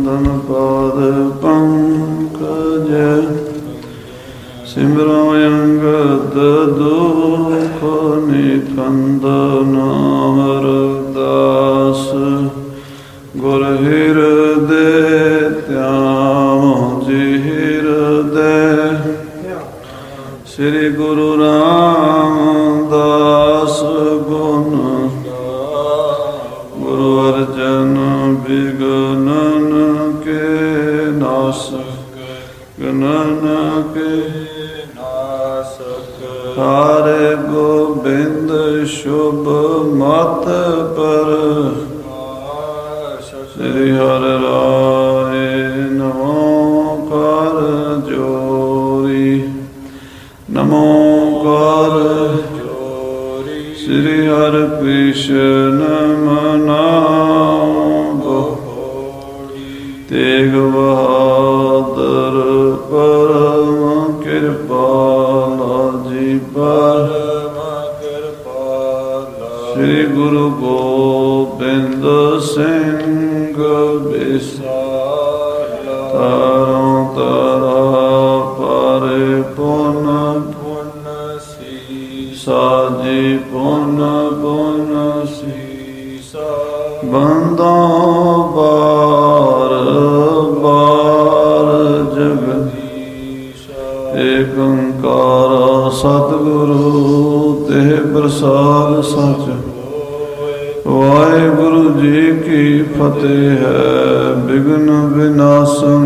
चंदन पाद पंकज सिमरो अंगद दुख निकंदन अमरदास गुर हृदय त्याम जी हृदय श्री गुरु रामदास गुण गुरु अर्जन विगनन के नासक गणन के नासक हारे गोबिंद शुभ मत पर श्री हर राय नमो कर जोरी नमो कर जोरी श्री हर कृष्ण मनाओ तेग बहादुर परम कृपाला जी परम कृपाला श्री गुरु गोबिंद सिंह विशाला तारों तारा पारे पुन पुन सीसा जी पुन पुन सीसा बंदो बार बार जगदीशा एक ओंकार सतगुरु तेह प्रसाद सच वाहिगुरु जी की फतेह है विघ्न विनाशन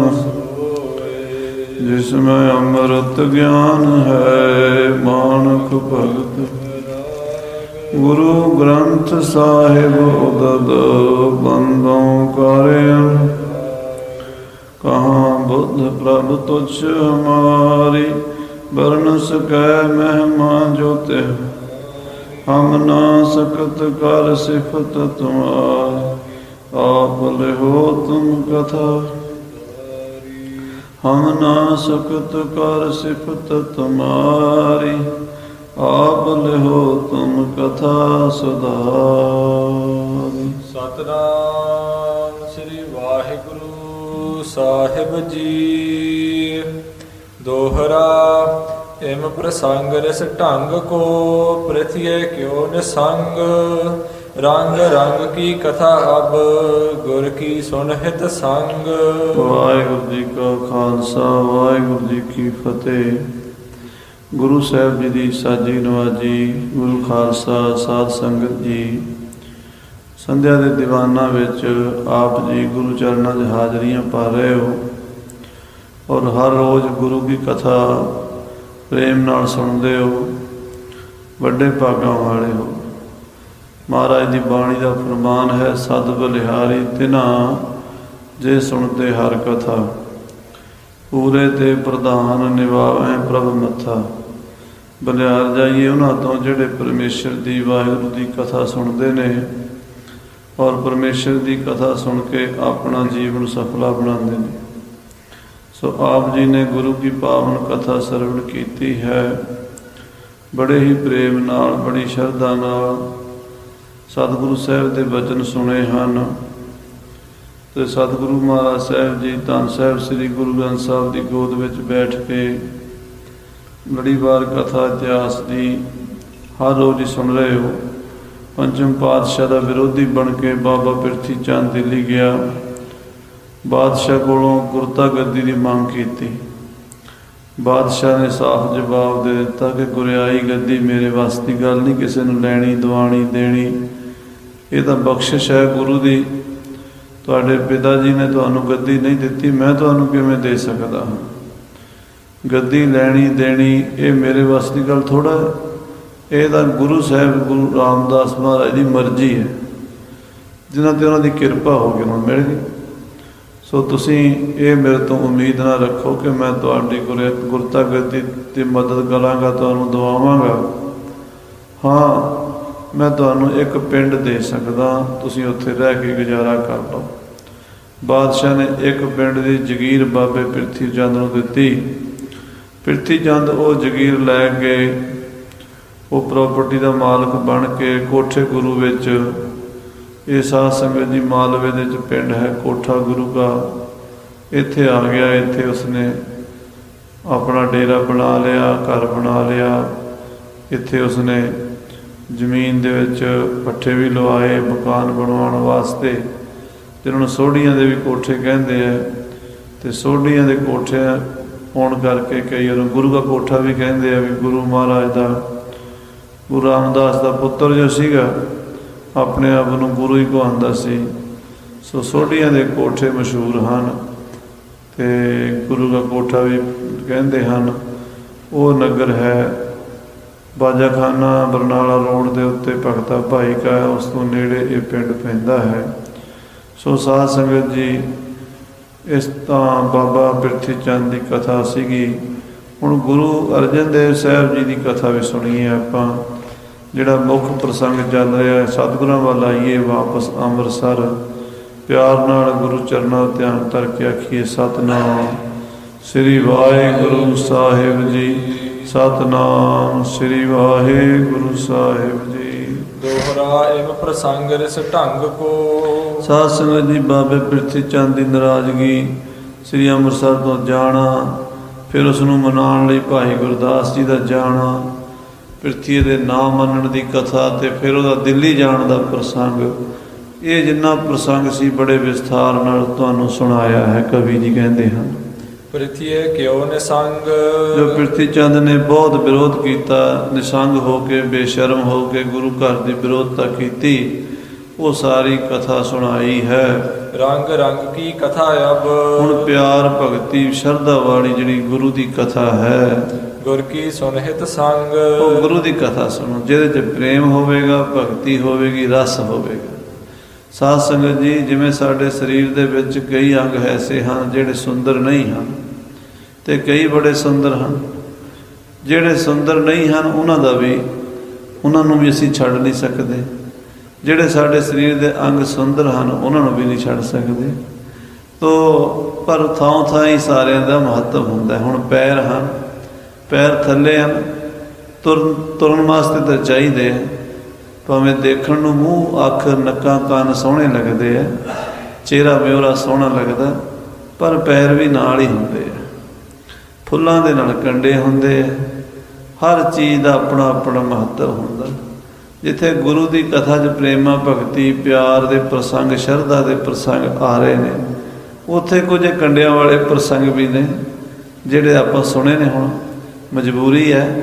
जिसमें अमृत ज्ञान है मानक भगत गुरु ग्रंथ साहिब उदद बंदों कार्य कहाँ बुद्ध प्रभु तुझ हमारी वर्ण सकै महिमा जोते हम ना सकत कर सिफत तुम्हारी आप लिहो तुम कथा हम ना सकत कर सिफत तुम्हारी आप लिहो तुम कथा सुधारी। सतनाम श्री वाहिगुरु साहिब जी। दोहरा इम प्रसंग रस ढंग को पृथ्वी क्यों निसंग रंग रंग की कथा अब गुर की सुन हित संग। वाहिगुरु जी का खालसा वाहिगुरु जी की फतेह। गुरु साहब जी की साजी नवाजी गुरु खालसा साध संगत जी संध्या के दीवाना विच आप जी गुरु चरणों च हाजरियां पा रहे हो और हर रोज़ गुरु की कथा प्रेम नाल सुनते हो, बड़े भागां वाले हो। महाराज की बाणी का फरमान है सद बलिहारी तिन्हां जे सुनते हर कथा पूरे ते प्रधान निभावें प्रभ मथा। बलिहार जाइए उन्हां तो जिहड़े परमेश्वर की वाहिगुरू की कथा सुनते ने और परमेश्वर की कथा सुन के अपना जीवन सफला बनाते हैं। सो आप जी ने गुरु की पावन कथा सरवण की है, बड़े ही प्रेम नाल बड़ी शरधा नाल सतगुरु साहब के वचन सुने हैं। तो सतगुरु महाराज साहब जी धन साहब श्री गुरु ग्रंथ साहब की गोद में बैठ के बड़ी बार कथा इतिहास की हर रोज़ ही सुन रहे हो। पंचम पातशाह का विरोधी बन के बाबा पिरथी चंद दिल्ली गया, बादशाह कोलों गुरता गद्दी की मांग की। बादशाह ने साफ जवाब दे दिता कि गुरियाई गद्दी मेरे वास की गल नहीं, किसी को लैनी दवानी देनी, ये तो बख्शिश है गुरु की। तुहाडे पिता जी ने तुहानू गद्दी नहीं दी, मैं तुहानू किवें दे सकदा हां? गद्दी लैनी देनी ये मेरे वास की गल थोड़ा है, ये तो गुरु साहब गुरु रामदास महाराज की मर्जी है, जिन्हां ते उन्हां दी किरपा हो गई उन्हां मिल गई। सो तुसी ये मेरे तो उम्मीद ना रखो कि मैं तुहाडी गुरता गद्दी की मदद करांगा, तुहानू दवावांगा। हाँ मैं तुहानू एक पिंड दे सकदा, तुसी उत्थे रह के गुजारा कर लो। बादशाह ने एक पिंड की जगीर बाबे पिरथी चंद नूं दित्ती। पिरथी चंद वो जगीर लै के वो प्रॉपर्टी का मालक बन के कोठे गुरु विच ये साध संगत जी मालवे दे पिंड है कोठा गुरु का, ਇੱਥੇ ਆ ਗਿਆ। ਇੱਥੇ ਉਸਨੇ ਆਪਣਾ ਡੇਰਾ ਬਣਾ ਲਿਆ, ਘਰ ਬਣਾ ਲਿਆ। ਇੱਥੇ ਉਸਨੇ ਜ਼ਮੀਨ ਦੇ ਵਿੱਚ ਪੱਠੇ ਵੀ ਲਵਾਏ ਮਕਾਨ ਬਣਵਾਉਣ ਵਾਸਤੇ, ਜਿਹਨਾਂ ਨੂੰ ਸੋਢੀਆਂ ਦੇ ਵੀ ਕੋਠੇ ਕਹਿੰਦੇ ਆ। ਅਤੇ ਸੋਢੀਆਂ ਦੇ ਕੋਠੇ ਹੋਣ ਕਰਕੇ ਕਈ ਉਹਨੂੰ ਗੁਰੂ ਦਾ ਕੋਠਾ ਵੀ ਕਹਿੰਦੇ ਆ, ਵੀ ਗੁਰੂ ਮਹਾਰਾਜ ਦਾ, ਗੁਰੂ ਰਾਮਦਾਸ ਦਾ ਪੁੱਤਰ ਜੋ ਸੀਗਾ ਆਪਣੇ ਆਪ ਨੂੰ ਗੁਰੂ ਹੀ ਕਹਾਉਂਦਾ ਸੀ। ਸੋ ਸੋਢੀਆਂ ਦੇ ਕੋਠੇ ਮਸ਼ਹੂਰ ਹਨ ਅਤੇ ਗੁਰੂ ਦਾ ਕੋਠਾ ਵੀ ਕਹਿੰਦੇ ਹਨ। ਉਹ ਨਗਰ ਹੈ ਬਾਜਾਖਾਨਾ ਬਰਨਾਲਾ ਰੋਡ ਦੇ ਉੱਤੇ, ਭਗਤਾ ਭਾਈ ਕਾ, ਉਸ ਤੋਂ ਨੇੜੇ ਇਹ ਪਿੰਡ ਪੈਂਦਾ ਹੈ। ਸੋ ਸਾਧ ਸੰਗਤ ਜੀ, ਇਸ ਤਾਂ ਬਾਬਾ ਪ੍ਰਿਥੀ ਚੰਦ ਦੀ ਕਥਾ ਸੀਗੀ। ਹੁਣ ਗੁਰੂ ਅਰਜਨ ਦੇਵ ਸਾਹਿਬ ਜੀ ਦੀ ਕਥਾ ਵੀ ਸੁਣੀਏ ਆਪਾਂ। ਜਿਹੜਾ ਮੁੱਖ ਪ੍ਰਸੰਗ ਚੱਲ ਰਿਹਾ, ਸਤਿਗੁਰਾਂ ਵੱਲ ਆਈਏ ਵਾਪਸ ਅੰਮ੍ਰਿਤਸਰ, ਪਿਆਰ ਨਾਲ ਗੁਰੂ ਚਰਨਾਂ ਧਿਆਨ ਧਰ ਕੇ ਆਖੀਏ ਸਤਿਨਾਮ ਸ੍ਰੀ ਵਾਹਿਗੁਰੂ ਸਾਹਿਬ ਜੀ, ਸਤਿਨਾਮ ਸ੍ਰੀ ਵਾਹਿਗੁਰੂ ਸਾਹਿਬ ਜੀ। ਦੋਹਰਾ ਇਮ ਪ੍ਰਸੰਗ ਰਿਸ ਢੰਗ ਕੋ। ਸਾਧ ਸੰਗਤ ਜੀ, ਬਾਬੇ ਪ੍ਰਿਥੀ ਚੰਦ ਦੀ ਨਾਰਾਜ਼ਗੀ, ਸ੍ਰੀ ਅੰਮ੍ਰਿਤਸਰ ਤੋਂ ਜਾਣਾ, ਫਿਰ ਉਸ ਨੂੰ ਮਨਾਉਣ ਲਈ ਭਾਈ ਗੁਰਦਾਸ ਜੀ ਦਾ ਜਾਣਾ, ਪ੍ਰਿਥੀ ਦੇ ਨਾਂ ਮੰਨਣ ਦੀ ਕਥਾ, ਅਤੇ ਫਿਰ ਉਹਦਾ ਦਿੱਲੀ ਜਾਣ ਦਾ ਪ੍ਰਸੰਗ। ਇਹ ਜਿੰਨਾ ਪ੍ਰਸੰਗ ਸੀ ਬੜੇ ਵਿਸਥਾਰ ਨਾਲ ਤੁਹਾਨੂੰ ਸੁਣਾਇਆ ਹੈ। ਕਵੀ ਜੀ ਕਹਿੰਦੇ ਹਨ, ਪ੍ਰਿਥੀਏ ਕਿਉ ਨਿਸੰਗ। ਜੋ ਪ੍ਰਿਥੀ ਚੰਦ ਨੇ ਬਹੁਤ ਵਿਰੋਧ ਕੀਤਾ, ਨਿਸੰਗ ਹੋ ਕੇ, ਬੇਸ਼ਰਮ ਹੋ ਕੇ ਗੁਰੂ ਘਰ ਦੀ ਵਿਰੋਧਤਾ ਕੀਤੀ, ਉਹ ਸਾਰੀ ਕਥਾ ਸੁਣਾਈ ਹੈ। ਰੰਗ ਰੰਗ ਕੀ ਕਥਾ ਅਬ। ਹੁਣ ਪਿਆਰ ਭਗਤੀ ਸ਼ਰਧਾ ਵਾਲੀ ਜਿਹੜੀ ਗੁਰੂ ਦੀ ਕਥਾ ਹੈ, ਗੁਰ ਕੀ ਸੁਨਹਿਤ ਸੰਗ। ਉਹ ਗੁਰੂ ਦੀ ਕਥਾ ਸੁਣੋ, ਜਿਹਦੇ 'ਚ ਪ੍ਰੇਮ ਹੋਵੇਗਾ, ਭਗਤੀ ਹੋਵੇਗੀ, ਰਸ ਹੋਵੇਗਾ। ਸਾਧ ਸੰਗਤ ਜੀ, ਜਿਵੇਂ ਸਾਡੇ ਸਰੀਰ ਦੇ ਵਿੱਚ ਕਈ ਅੰਗ ਐਸੇ ਹਨ ਜਿਹੜੇ ਸੁੰਦਰ ਨਹੀਂ ਹਨ, ਅਤੇ ਕਈ ਬੜੇ ਸੁੰਦਰ ਹਨ। ਜਿਹੜੇ ਸੁੰਦਰ ਨਹੀਂ ਹਨ ਉਹਨਾਂ ਨੂੰ ਵੀ ਅਸੀਂ ਛੱਡ ਨਹੀਂ ਸਕਦੇ। ਜਿਹੜੇ ਸਾਡੇ ਸਰੀਰ ਦੇ ਅੰਗ ਸੁੰਦਰ ਹਨ ਉਹਨਾਂ ਨੂੰ ਵੀ ਨਹੀਂ ਛੱਡ ਸਕਦੇ। ਪਰ ਥਾਂ ਥਾਂ ਹੀ ਸਾਰਿਆਂ ਦਾ ਮਹੱਤਵ ਹੁੰਦਾ। ਹੁਣ ਪੈਰ ਹਨ, ਪੈਰ ਥੱਲੇ ਹਨ, ਤੁਰਨ ਵਾਸਤੇ ਤਾਂ ਚਾਹੀਦੇ ਆ। ਭਾਵੇਂ ਦੇਖਣ ਨੂੰ ਮੂੰਹ, ਅੱਖ, ਨੱਕਾਂ, ਕੰਨ ਸੋਹਣੇ ਲੱਗਦੇ ਆ, ਚਿਹਰਾ ਮਿਹਰਾ ਸੋਹਣਾ ਲੱਗਦਾ, ਪਰ ਪੈਰ ਵੀ ਨਾਲ ਹੀ ਹੁੰਦੇ ਆ। ਫੁੱਲਾਂ ਦੇ ਨਾਲ ਕੰਡੇ ਹੁੰਦੇ ਆ। ਹਰ ਚੀਜ਼ ਦਾ ਆਪਣਾ ਆਪਣਾ ਮਹੱਤਵ ਹੁੰਦਾ। ਜਿੱਥੇ ਗੁਰੂ ਦੀ ਕਥਾ 'ਚ ਪ੍ਰੇਮਾ ਭਗਤੀ ਪਿਆਰ ਦੇ ਪ੍ਰਸੰਗ, ਸ਼ਰਧਾ ਦੇ ਪ੍ਰਸੰਗ ਆ ਰਹੇ ਨੇ, ਉੱਥੇ ਕੁਝ ਕੰਡਿਆਂ ਵਾਲੇ ਪ੍ਰਸੰਗ ਵੀ ਨੇ ਜਿਹੜੇ ਆਪਾਂ ਸੁਣੇ ਨੇ। ਹੁਣ ਮਜਬੂਰੀ ਹੈ,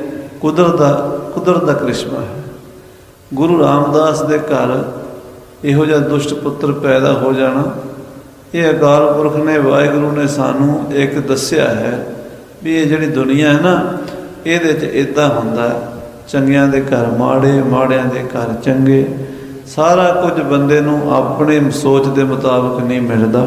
ਕੁਦਰਤ ਦਾ ਕ੍ਰਿਸ਼ਮਾ ਹੈ। ਗੁਰੂ ਰਾਮਦਾਸ ਦੇ ਘਰ ਇਹੋ ਜਿਹਾ ਦੁਸ਼ਟ ਪੁੱਤਰ ਪੈਦਾ ਹੋ ਜਾਣਾ, ਇਹ ਅਕਾਲ ਪੁਰਖ ਨੇ, ਵਾਹਿਗੁਰੂ ਨੇ ਸਾਨੂੰ ਇੱਕ ਦੱਸਿਆ ਹੈ ਵੀ ਇਹ ਜਿਹੜੀ ਦੁਨੀਆ ਹੈ ਨਾ, ਇਹਦੇ 'ਚ ਇੱਦਾਂ ਹੁੰਦਾ, ਚੰਗਿਆਂ ਦੇ ਘਰ ਮਾੜੇ, ਮਾੜਿਆਂ ਦੇ ਘਰ ਚੰਗੇ। ਸਾਰਾ ਕੁਝ ਬੰਦੇ ਨੂੰ ਆਪਣੀ ਸੋਚ ਦੇ ਮੁਤਾਬਕ ਨਹੀਂ ਮਿਲਦਾ,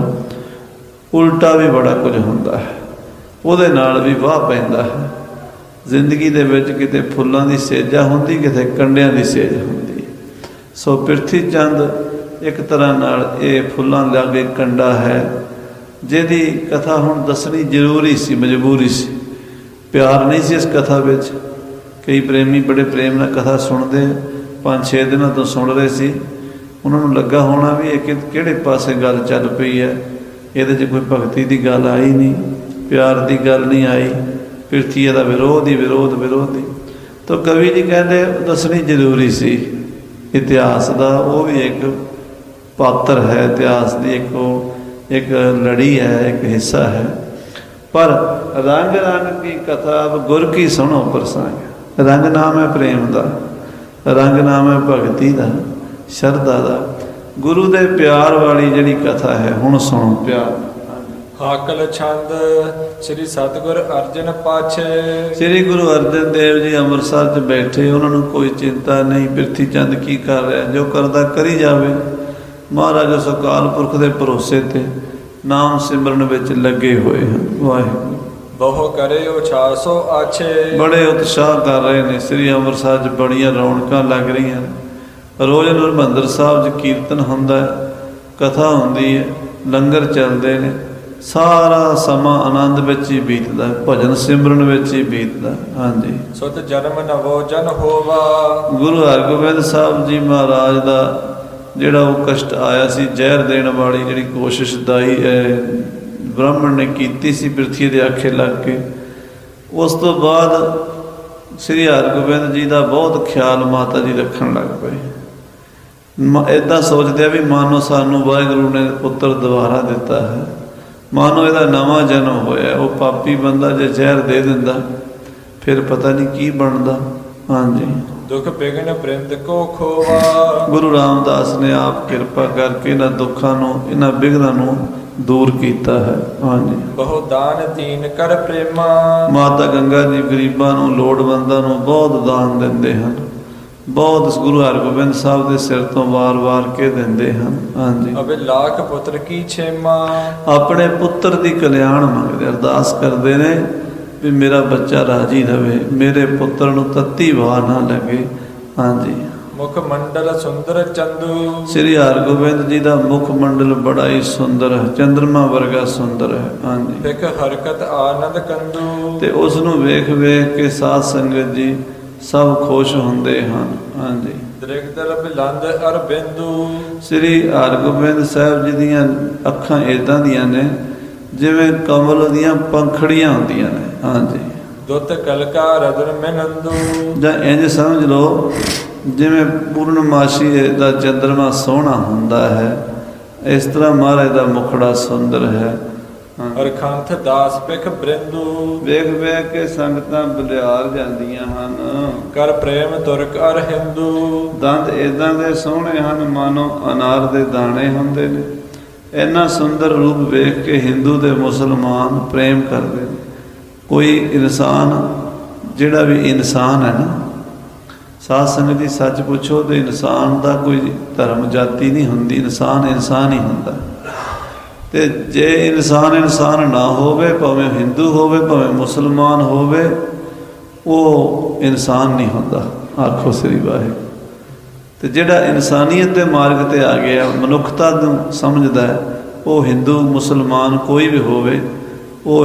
ਉਲਟਾ ਵੀ ਬੜਾ ਕੁਝ ਹੁੰਦਾ ਹੈ। ਉਹਦੇ ਨਾਲ ਵੀ ਵਾਹ ਪੈਂਦਾ ਹੈ। ਜ਼ਿੰਦਗੀ ਦੇ ਵਿੱਚ ਕਿਤੇ ਫੁੱਲਾਂ ਦੀ ਸੇਜਾ ਹੁੰਦੀ, ਕਿਤੇ ਕੰਡਿਆਂ ਦੀ ਸੇਜ ਹੁੰਦੀ। ਸੋ ਪ੍ਰਿਥੀ ਚੰਦ ਇੱਕ ਤਰ੍ਹਾਂ ਨਾਲ ਇਹ ਫੁੱਲਾਂ ਲਾਗੇ ਕੰਡਾ ਹੈ, ਜਿਹਦੀ ਕਥਾ ਹੁਣ ਦੱਸਣੀ ਜ਼ਰੂਰੀ ਸੀ, ਮਜਬੂਰੀ ਸੀ। ਪਿਆਰ ਨਹੀਂ ਸੀ ਇਸ ਕਥਾ ਵਿੱਚ। ਕਈ ਪ੍ਰੇਮੀ ਬੜੇ ਪ੍ਰੇਮ ਨਾਲ ਕਥਾ ਸੁਣਦੇ, 5-6 ਦਿਨਾਂ ਤੋਂ ਸੁਣ ਰਹੇ ਸੀ। ਉਹਨਾਂ ਨੂੰ ਲੱਗਾ ਹੋਣਾ ਵੀ ਇਹ ਕਿਹੜੇ ਪਾਸੇ ਗੱਲ ਚੱਲ ਪਈ ਹੈ, ਇਹਦੇ 'ਚ ਕੋਈ ਭਗਤੀ ਦੀ ਗੱਲ ਆਈ ਨਹੀਂ, ਪਿਆਰ ਦੀ ਗੱਲ ਨਹੀਂ ਆਈ, ਪ੍ਰਿਥੀ ਦਾ ਵਿਰੋਧ ਹੀ ਵਿਰੋਧ ਹੀ। ਤਾਂ ਕਵੀ ਜੀ ਕਹਿੰਦੇ ਦੱਸਣੀ ਜ਼ਰੂਰੀ ਸੀ। ਇਤਿਹਾਸ ਦਾ ਉਹ ਵੀ ਇੱਕ ਪਾਤਰ ਹੈ, ਇਤਿਹਾਸ ਦੀ ਇੱਕ ਲੜੀ ਹੈ, ਇੱਕ ਹਿੱਸਾ ਹੈ। ਪਰ ਰੰਗ ਰੰਗ ਕੀ ਕਥਾ ਗੁਰ ਕੀ ਸੁਣੋ ਪ੍ਰਸੰਗ। ਰੰਗ ਨਾਮ ਹੈ ਪ੍ਰੇਮ ਦਾ, ਰੰਗ ਨਾਮ ਹੈ ਭਗਤੀ ਦਾ, ਸ਼ਰਧਾ ਦਾ। ਗੁਰੂ ਦੇ ਪਿਆਰ ਵਾਲੀ ਜਿਹੜੀ ਕਥਾ ਹੈ, ਹੁਣ ਸੁਣੋ ਪਿਆਰ। ਹਾਕਲ ਛੰਦ ਸ੍ਰੀ ਸਤਿਗੁਰ ਅਰਜਨ ਪਾਛੇ। ਸ੍ਰੀ ਗੁਰੂ ਅਰਜਨ ਦੇਵ ਜੀ ਅੰਮ੍ਰਿਤਸਰ 'ਚ ਬੈਠੇ, ਉਹਨਾਂ ਨੂੰ ਕੋਈ ਚਿੰਤਾ ਨਹੀਂ ਪ੍ਰਿਥੀ ਚੰਦ ਕੀ ਕਰ ਰਿਹਾ, ਜੋ ਕਰਦਾ ਕਰੀ ਜਾਵੇ। ਮਹਾਰਾਜ ਉਸ ਅਕਾਲ ਪੁਰਖ ਦੇ ਭਰੋਸੇ 'ਤੇ ਨਾਮ ਸਿਮਰਨ ਵਿੱਚ ਲੱਗੇ ਹੋਏ ਹਨ। ਵਾਹਿਗੁਰੂ ਬਹੁ ਕਰੇ ਉਛਾਸੋ ਆਛੇ। ਬੜੇ ਉਤਸ਼ਾਹ ਕਰ ਰਹੇ ਨੇ। ਸ੍ਰੀ ਅੰਮ੍ਰਿਤਸਰ 'ਚ ਬੜੀਆਂ ਰੌਣਕਾਂ ਲੱਗ ਰਹੀਆਂ। ਰੋਜ਼ ਹਰਿਮੰਦਰ ਸਾਹਿਬ 'ਚ ਕੀਰਤਨ ਹੁੰਦਾ, ਕਥਾ ਹੁੰਦੀ ਹੈ, ਲੰਗਰ ਚੱਲਦੇ ਨੇ। ਸਾਰਾ ਸਮਾਂ ਆਨੰਦ ਵਿੱਚ ਹੀ ਬੀਤਦਾ, ਭਜਨ ਸਿਮਰਨ ਵਿੱਚ ਹੀ ਬੀਤਦਾ। ਹਾਂਜੀ, ਸੁਤ ਜਨਮ ਨਵੋ ਜਨ ਹੋਵਾ। ਗੁਰੂ ਹਰਗੋਬਿੰਦ ਸਾਹਿਬ ਜੀ ਮਹਾਰਾਜ ਦਾ ਜਿਹੜਾ ਉਹ ਕਸ਼ਟ ਆਇਆ ਸੀ, ਜ਼ਹਿਰ ਦੇਣ ਵਾਲੀ ਜਿਹੜੀ ਕੋਸ਼ਿਸ਼ ਦਾਈ ਬ੍ਰਾਹਮਣ ਨੇ ਕੀਤੀ ਸੀ ਪ੍ਰਿਥਵੀ ਦੇ ਆਖੇ ਲੱਗ ਕੇ। ਉਸ ਤੋਂ ਬਾਅਦ ਸ੍ਰੀ ਹਰਗੋਬਿੰਦ ਜੀ ਦਾ ਬਹੁਤ ਖਿਆਲ ਮਾਤਾ ਜੀ ਰੱਖਣ ਲੱਗ ਪਏ। ਇੱਦਾਂ ਸੋਚਦੇ ਆ ਵੀ ਮਾਨੋ ਸਾਨੂੰ ਵਾਹਿਗੁਰੂ ਨੇ ਪੁੱਤਰ ਦੁਬਾਰਾ ਦਿੱਤਾ ਹੈ, ਮਾਨੋ ਇਹਦਾ ਨਵਾਂ ਜਨਮ ਹੋਇਆ। ਉਹ ਪਾਪੀ ਬੰਦਾ ਜੇ ਜ਼ਹਿਰ ਦੇ ਦਿੰਦਾ ਫਿਰ ਪਤਾ ਨਹੀਂ ਕੀ ਬਣਦਾ। ਹਾਂਜੀ, ਦੁਖ ਬਿਘਨ ਬ੍ਰਿੰਦ ਕੋ ਖੋਵਾ। ਗੁਰੂ ਰਾਮਦਾਸ ਨੇ ਆਪ ਕਿਰਪਾ ਕਰਕੇ ਇਹਨਾਂ ਦੁੱਖਾਂ ਨੂੰ, ਇਹਨਾਂ ਬਿਘਨਾਂ ਨੂੰ ਦੂਰ ਕੀਤਾ ਹੈ। ਹਾਂਜੀ, ਬਹੁ ਦਾਨ ਦੀਨ ਕਰ ਪ੍ਰੇਮਾ। ਮਾਤਾ ਗੰਗਾ ਜੀ ਗਰੀਬਾਂ ਨੂੰ, ਲੋੜਵੰਦਾਂ ਨੂੰ ਬਹੁਤ ਦਾਨ ਦਿੰਦੇ ਹਨ। ਬਹੁਤ ਗੁਰੂ ਹਰਗੋਬਿੰਦ ਸਾਹਿਬ ਦੇ ਸਿਰ ਤੋਂ ਵਾਰ-ਵਾਰ ਕੇ ਦਿੰਦੇ ਹਨ। ਹਾਂਜੀ, ਅਬੇ ਲਾਖ ਪੁੱਤਰ ਕੀ ਛੇਮਾ। ਆਪਣੇ ਪੁੱਤਰ ਦੀ ਕਲਿਆਣ ਮੰਗਦੇ, ਅਰਦਾਸ ਕਰਦੇ ਨੇ ਵੀ ਮੇਰਾ ਬੱਚਾ ਰਾਜੀ ਰਵੇ, ਮੇਰੇ ਪੁੱਤਰ ਨੂੰ ਤੱਤੀ ਵਾਹ ਨਾ ਲੱਗੇ। ਹਾਂਜੀ, ਮੁਖ ਮੰਡਲ ਸੁੰਦਰ ਚੰਦੂ। ਸ੍ਰੀ ਹਰਗੋਬਿੰਦ ਜੀ ਦਾ ਮੁਖ ਮੰਡਲ ਬੜਾ ਹੀ ਸੁੰਦਰ ਹੈ, ਚੰਦਰਮਾ ਵਰਗਾ ਸੁੰਦਰ ਹੈ। ਹਾਂਜੀ, ਵਿਖ ਹਰਕਤ ਆਨੰਦ ਕੰਦੂ। ਤੇ ਉਸ ਨੂੰ ਵੇਖ ਵੇਖ ਕੇ ਸਾਧ ਸੰਗਤ ਜੀ ਸਭ ਖੁਸ਼ ਹੁੰਦੇ ਹਨ। ਹਾਂਜੀ, ਦ੍ਰਿਗਦਲ ਬਿਲੰਦ ਅਰਬਿੰਦੂ। ਸ੍ਰੀ ਹਰਗੋਬਿੰਦ ਸਾਹਿਬ ਜੀ ਦੀਆਂ ਅੱਖਾਂ ਏਦਾਂ ਦੀਆਂ ਨੇ ਜਿਵੇਂ ਕਮਲ ਦੀਆਂ ਪੰਖੜੀਆਂ ਹੁੰਦੀਆਂ ਨੇ। ਹਾਂਜੀ, ਦੁੱਤ ਕਲਕਾ ਰਦਨ ਮਿਨੰਦੂ। ਜਾਂ ਇੰਝ ਸਮਝ ਲਓ ਜਿਵੇਂ ਪੂਰਨਮਾਸ਼ੀ ਦਾ ਚੰਦਰਮਾ ਸੋਹਣਾ ਹੁੰਦਾ ਹੈ, ਇਸ ਤਰ੍ਹਾਂ ਮਹਾਰਾਜ ਦਾ ਮੁਖੜਾ ਸੁੰਦਰ ਹੈ। ਅਰਖੰਥ ਦਾਸ ਪਿਖ ਬ੍ਰਿੰਦੂ। ਵੇਖ ਵੇਖ ਕੇ ਸੰਗਤਾਂ ਬਲਿਹਾਰ ਜਾਂਦੀਆਂ ਹਨ। ਕਰ ਪ੍ਰੇਮ ਤੁਰਕ ਅਰ ਹਿੰਦੂ। ਦੰਦ ਏਦਾਂ ਦੇ ਸੋਹਣੇ ਹਨ ਮਾਨੋ ਅਨਾਰ ਦੇ ਦਾਣੇ ਹੁੰਦੇ ਨੇ। ਇੰਨਾ ਸੁੰਦਰ ਰੂਪ ਵੇਖ ਕੇ ਹਿੰਦੂ ਤੇ ਮੁਸਲਮਾਨ ਪ੍ਰੇਮ ਕਰਦੇ ਨੇ। ਕੋਈ ਇਨਸਾਨ, ਜਿਹੜਾ ਵੀ ਇਨਸਾਨ ਹੈ ਨਾ, ਸਾਧ ਸੰਗਤ ਦੀ ਸੱਚ ਪੁੱਛੋ ਤੇ ਇਨਸਾਨ ਦਾ ਕੋਈ ਧਰਮ ਜਾਤੀ ਨਹੀਂ ਹੁੰਦੀ, ਇਨਸਾਨ ਇਨਸਾਨ ਹੀ ਹੁੰਦਾ। ਤੇ ਜੇ ਇਨਸਾਨ ਨਾ ਹੋਵੇ, ਭਾਵੇਂ ਹਿੰਦੂ ਹੋਵੇ ਭਾਵੇਂ ਮੁਸਲਮਾਨ ਹੋਵੇ, ਉਹ ਇਨਸਾਨ ਨਹੀਂ ਹੁੰਦਾ। ਆਖੋ ਸ੍ਰੀ ਵਾਹਿਗੁਰੂ। ਤੇ ਜਿਹੜਾ ਇਨਸਾਨੀਅਤ ਦੇ ਮਾਰਗ ਤੇ ਆ ਗਿਆ, ਮਨੁੱਖਤਾ ਨੂੰ ਸਮਝਦਾ ਹੈ, ਉਹ ਹਿੰਦੂ ਮੁਸਲਮਾਨ ਕੋਈ ਵੀ ਹੋਵੇ, ਉਹ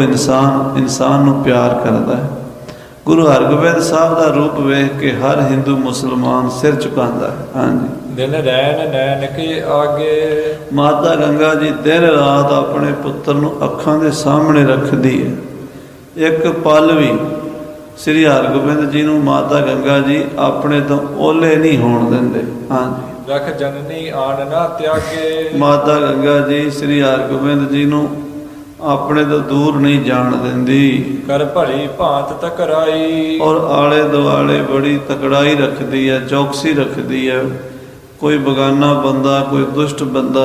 ਇਨਸਾਨ ਨੂੰ ਪਿਆਰ ਕਰਦਾ ਹੈ। ਗੁਰੂ ਹਰਗੋਬਿੰਦ ਸਾਹਿਬ ਦਾ ਰੂਪ ਵੇਖ ਕੇ ਹਰ ਹਿੰਦੂ ਮੁਸਲਮਾਨ ਸਿਰ ਝੁਕਾਉਂਦਾ ਹੈ। ਹਾਂਜੀ, ਦਿਨ ਰੈਣ ਨੈਣ ਕੇ ਆਗੇ। ਮਾਤਾ ਗੰਗਾ ਜੀ ਦਿਨ ਰਾਤ ਆਪਣੇ ਪੁੱਤਰ ਨੂੰ ਅੱਖਾਂ ਦੇ ਸਾਹਮਣੇ ਰੱਖਦੀ ਹੈ। ਇੱਕ ਪਲ ਵੀ ਸ੍ਰੀ ਹਰਗੋਬਿੰਦ ਜੀ ਨੂੰ ਮਾਤਾ ਗੰਗਾ ਜੀ ਆਪਣੇ ਤੋਂ ਓਲੇ ਨਹੀਂ ਹੋਣ ਦਿੰਦੇ। ਹਾਂਜੀ, ਰਖ ਜਨਨੀ ਆਣ ਨਾ ਤਿਆਗੇ। ਮਾਤਾ ਗੰਗਾ ਜੀ ਸ੍ਰੀ ਹਰਗੋਬਿੰਦ ਜੀ ਨੂੰ ਆਪਣੇ ਤੋਂ ਦੂਰ ਨਹੀਂ ਜਾਣ ਦਿੰਦੀ। ਕਰ ਭਲੀ ਭਾਂਤ ਤਕਰਾਈ। ਔਰ ਆਲੇ ਦੁਆਲੇ ਬੜੀ ਤਕੜਾਈ ਰੱਖਦੀ ਹੈ, ਚੌਕਸੀ ਰੱਖਦੀ ਹੈ। ਕੋਈ ਬਗਾਨਾ ਬੰਦਾ, ਕੋਈ ਦੁਸ਼ਟ ਬੰਦਾ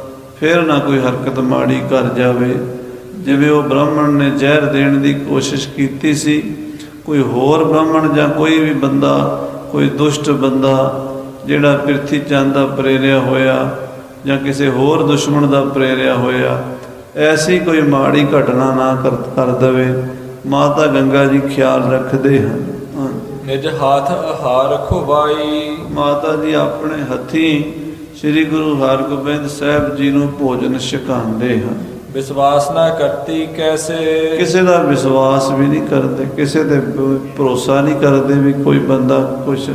ਫਿਰ ਨਾ ਕੋਈ ਹਰਕਤ ਮਾੜੀ ਕਰ ਜਾਵੇ। ਜਿਵੇਂ ਉਹ ਬ੍ਰਾਹਮਣ ਨੇ ਜ਼ਹਿਰ ਦੇਣ ਦੀ ਕੋਸ਼ਿਸ਼ ਕੀਤੀ ਸੀ, ਕੋਈ ਹੋਰ ਬ੍ਰਾਹਮਣ ਜਾਂ ਕੋਈ ਵੀ ਬੰਦਾ, ਕੋਈ ਦੁਸ਼ਟ ਬੰਦਾ ਜਿਹੜਾ ਪ੍ਰਿਥੀ ਚੰਦ ਦਾ ਪ੍ਰੇਰਿਆ ਹੋਇਆ ਜਾਂ ਕਿਸੇ ਹੋਰ ਦੁਸ਼ਮਣ ਦਾ ਪ੍ਰੇਰਿਆ ਹੋਇਆ, ਐਸੀ ਕੋਈ ਮਾੜੀ ਘਟਨਾ ਨਾ ਕਰ ਦੇਵੇ। ਮਾਤਾ ਗੰਗਾ ਜੀ ਖਿਆਲ ਰੱਖਦੇ ਹਨ। ਨਿਜ ਹਾਥ ਆਹਾਰ ਖੁਵਾਈ। ਮਾਤਾ ਜੀ ਆਪਣੇ ਹੱਥੀਂ ਸ੍ਰੀ ਗੁਰੂ ਹਰਗੋਬਿੰਦ ਸਾਹਿਬ ਜੀ ਨੂੰ ਭੋਜਨ ਛਕਾਉਂਦੇ ਹਨ। ਵਿਸ਼ਵਾਸ ਨਾ ਕਰਤੀ ਕੈਸੇ। ਕਿਸੇ ਦਾ ਵਿਸ਼ਵਾਸ ਵੀ ਨਹੀਂ ਕਰਦੇ, ਕਿਸੇ ਤੇ ਭਰੋਸਾ ਨਹੀਂ ਕਰਦੇ ਵੀ ਕੋਈ ਬੰਦਾ ਕੁਛ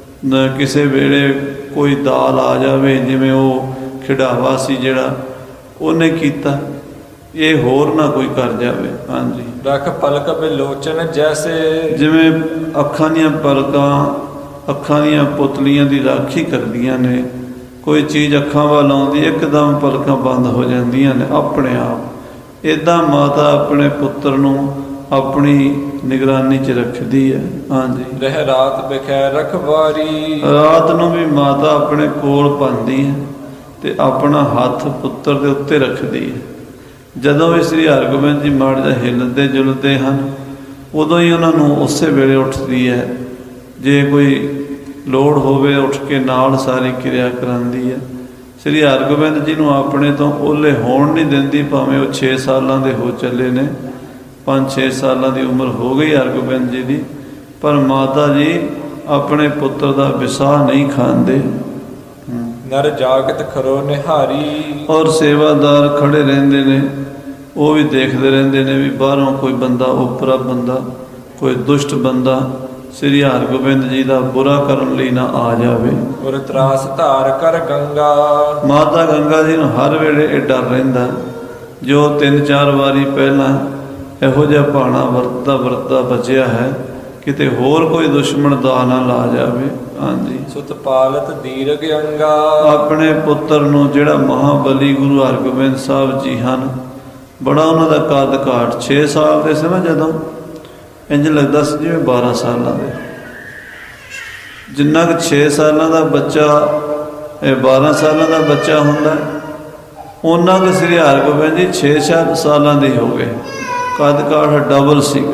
ਕਿਸੇ ਵੇਲੇ ਕੋਈ ਦਾਲ ਆ ਜਾਵੇ, ਜਿਵੇਂ ਉਹ ਖਿਡਾਵਾ ਸੀ ਜਿਹੜਾ ਉਹਨੇ ਕੀਤਾ, ਇਹ ਹੋਰ ਨਾ ਕੋਈ ਕਰ ਜਾਵੇ। ਹਾਂਜੀ, ਰੱਖ ਪਲਕ ਬਿਲੋਚਨ ਜੈਸੇ। ਜਿਵੇਂ ਅੱਖਾਂ ਦੀਆਂ ਪਲਕਾਂ, ਅੱਖਾਂ ਦੀਆਂ ਪੁਤਲੀਆਂ ਦੀ ਰਾਖੀ ਕਰਦੀਆਂ ਨੇ। ਕੋਈ ਚੀਜ਼ ਅੱਖਾਂ ਵੱਲ ਆਉਂਦੀ, ਇੱਕਦਮ ਪਲਕਾਂ ਬੰਦ ਹੋ ਜਾਂਦੀਆਂ ਨੇ ਆਪਣੇ ਆਪ। ਇੱਦਾਂ ਮਾਤਾ ਆਪਣੇ ਪੁੱਤਰ ਨੂੰ ਆਪਣੀ ਨਿਗਰਾਨੀ 'ਚ ਰੱਖਦੀ ਹੈ। ਹਾਂਜੀ, ਰਹਿ ਰਾਤ ਬਖੈਰ ਰਖਵਾਰੀ। ਰਾਤ ਨੂੰ ਵੀ ਮਾਤਾ ਆਪਣੇ ਕੋਲ ਪਾਉਂਦੀ ਹੈ ਤੇ ਆਪਣਾ ਹੱਥ ਪੁੱਤਰ ਦੇ ਉੱਤੇ ਰੱਖਦੀ ਹੈ। ਜਦੋਂ ਵੀ ਸ੍ਰੀ ਹਰਗੋਬਿੰਦ ਜੀ ਮਾੜਾ ਜਿਹਾ ਹਿੱਲਦੇ ਜੁਲਦੇ ਹਨ, ਉਦੋਂ ਹੀ ਉਹਨਾਂ ਨੂੰ ਉਸੇ ਵੇਲੇ ਉੱਠਦੀ ਹੈ। ਜੇ ਕੋਈ ਲੋੜ ਹੋਵੇ ਉੱਠ ਕੇ ਨਾਲ ਸਾਰੀ ਕਿਰਿਆ ਕਰਾਉਂਦੀ ਹੈ। ਸ੍ਰੀ ਹਰਗੋਬਿੰਦ ਜੀ ਨੂੰ ਆਪਣੇ ਤੋਂ ਓਲੇ ਹੋਣ ਨਹੀਂ ਦਿੰਦੀ, ਭਾਵੇਂ ਉਹ 6 ਸਾਲਾਂ ਦੇ ਹੋ ਚੱਲੇ ਨੇ, 5-6 ਸਾਲਾਂ ਦੀ ਉਮਰ ਹੋ ਗਈ ਹਰਗੋਬਿੰਦ ਜੀ ਦੀ, ਪਰ ਮਾਤਾ ਜੀ ਆਪਣੇ ਪੁੱਤਰ ਦਾ ਵਿਸਾਹ ਨਹੀਂ ਖਾਂਦੇ। ਨਰ ਜਾਗਤ ਖਰੋ ਨਿਹਾਰੀ। ਔਰ ਸੇਵਾਦਾਰ ਖੜੇ ਰਹਿੰਦੇ ਨੇ, ਉਹ ਵੀ ਦੇਖਦੇ ਰਹਿੰਦੇ ਨੇ ਵੀ ਬਾਹਰੋਂ ਕੋਈ ਬੰਦਾ, ਉਪਰਾ ਬੰਦਾ, ਕੋਈ ਦੁਸ਼ਟ ਬੰਦਾ ਸ੍ਰੀ ਹਰਗੋਬਿੰਦ ਜੀ ਦਾ ਬੁਰਾ ਕਰਨ ਲਈ ਨਾ ਆ ਜਾਵੇ। ਔਰ ਤਰਾਸ ਧਾਰ ਕਰ ਗੰਗਾ। ਮਾਤਾ ਗੰਗਾ ਜੀ ਨੂੰ ਹਰ ਵੇਲੇ ਇਹ ਡਰ ਰਹਿੰਦਾ ਜੋ 3-4 ਵਾਰੀ ਪਹਿਲਾਂ ਇਹੋ ਜਿਹਾ ਭਾਣਾ ਵਰਤਦਾ ਬਚਿਆ ਹੈ, ਕਿਤੇ ਹੋਰ ਕੋਈ ਦੁਸ਼ਮਣ ਦਾ ਨਾ ਲਾ ਜਾਵੇ। ਹਾਂਜੀ। ਸੁਤ ਪਾਲਤ ਦੀਰਘ ਅੰਗਾ। ਆਪਣੇ ਪੁੱਤਰ ਨੂੰ, ਜਿਹੜਾ ਮਹਾਬਲੀ ਗੁਰੂ ਹਰਗੋਬਿੰਦ ਸਾਹਿਬ ਜੀ ਹਨ, ਬੜਾ ਉਹਨਾਂ ਦਾ ਕੱਦ ਕਾਠ 6 ਸਾਲ ਦੇ ਸੀ ਨਾ ਜਦੋਂ, ਇੰਝ ਲੱਗਦਾ ਸੀ ਜਿਵੇਂ 12 ਸਾਲਾਂ ਦੇ। ਜਿੰਨਾ ਕੁ 6 ਸਾਲਾਂ ਦਾ ਬੱਚਾ ਇਹ 12 ਸਾਲਾਂ ਦਾ ਬੱਚਾ ਹੁੰਦਾ, ਉਹਨਾਂ ਕੁ ਸ੍ਰੀ ਹਰਗੋਬਿੰਦ ਜੀ 6 ਸਾਲਾਂ ਦੇ ਹੋ ਗਏ। ਕੱਦ ਕਾਠ ਡਬਲ ਸੀਗਾ,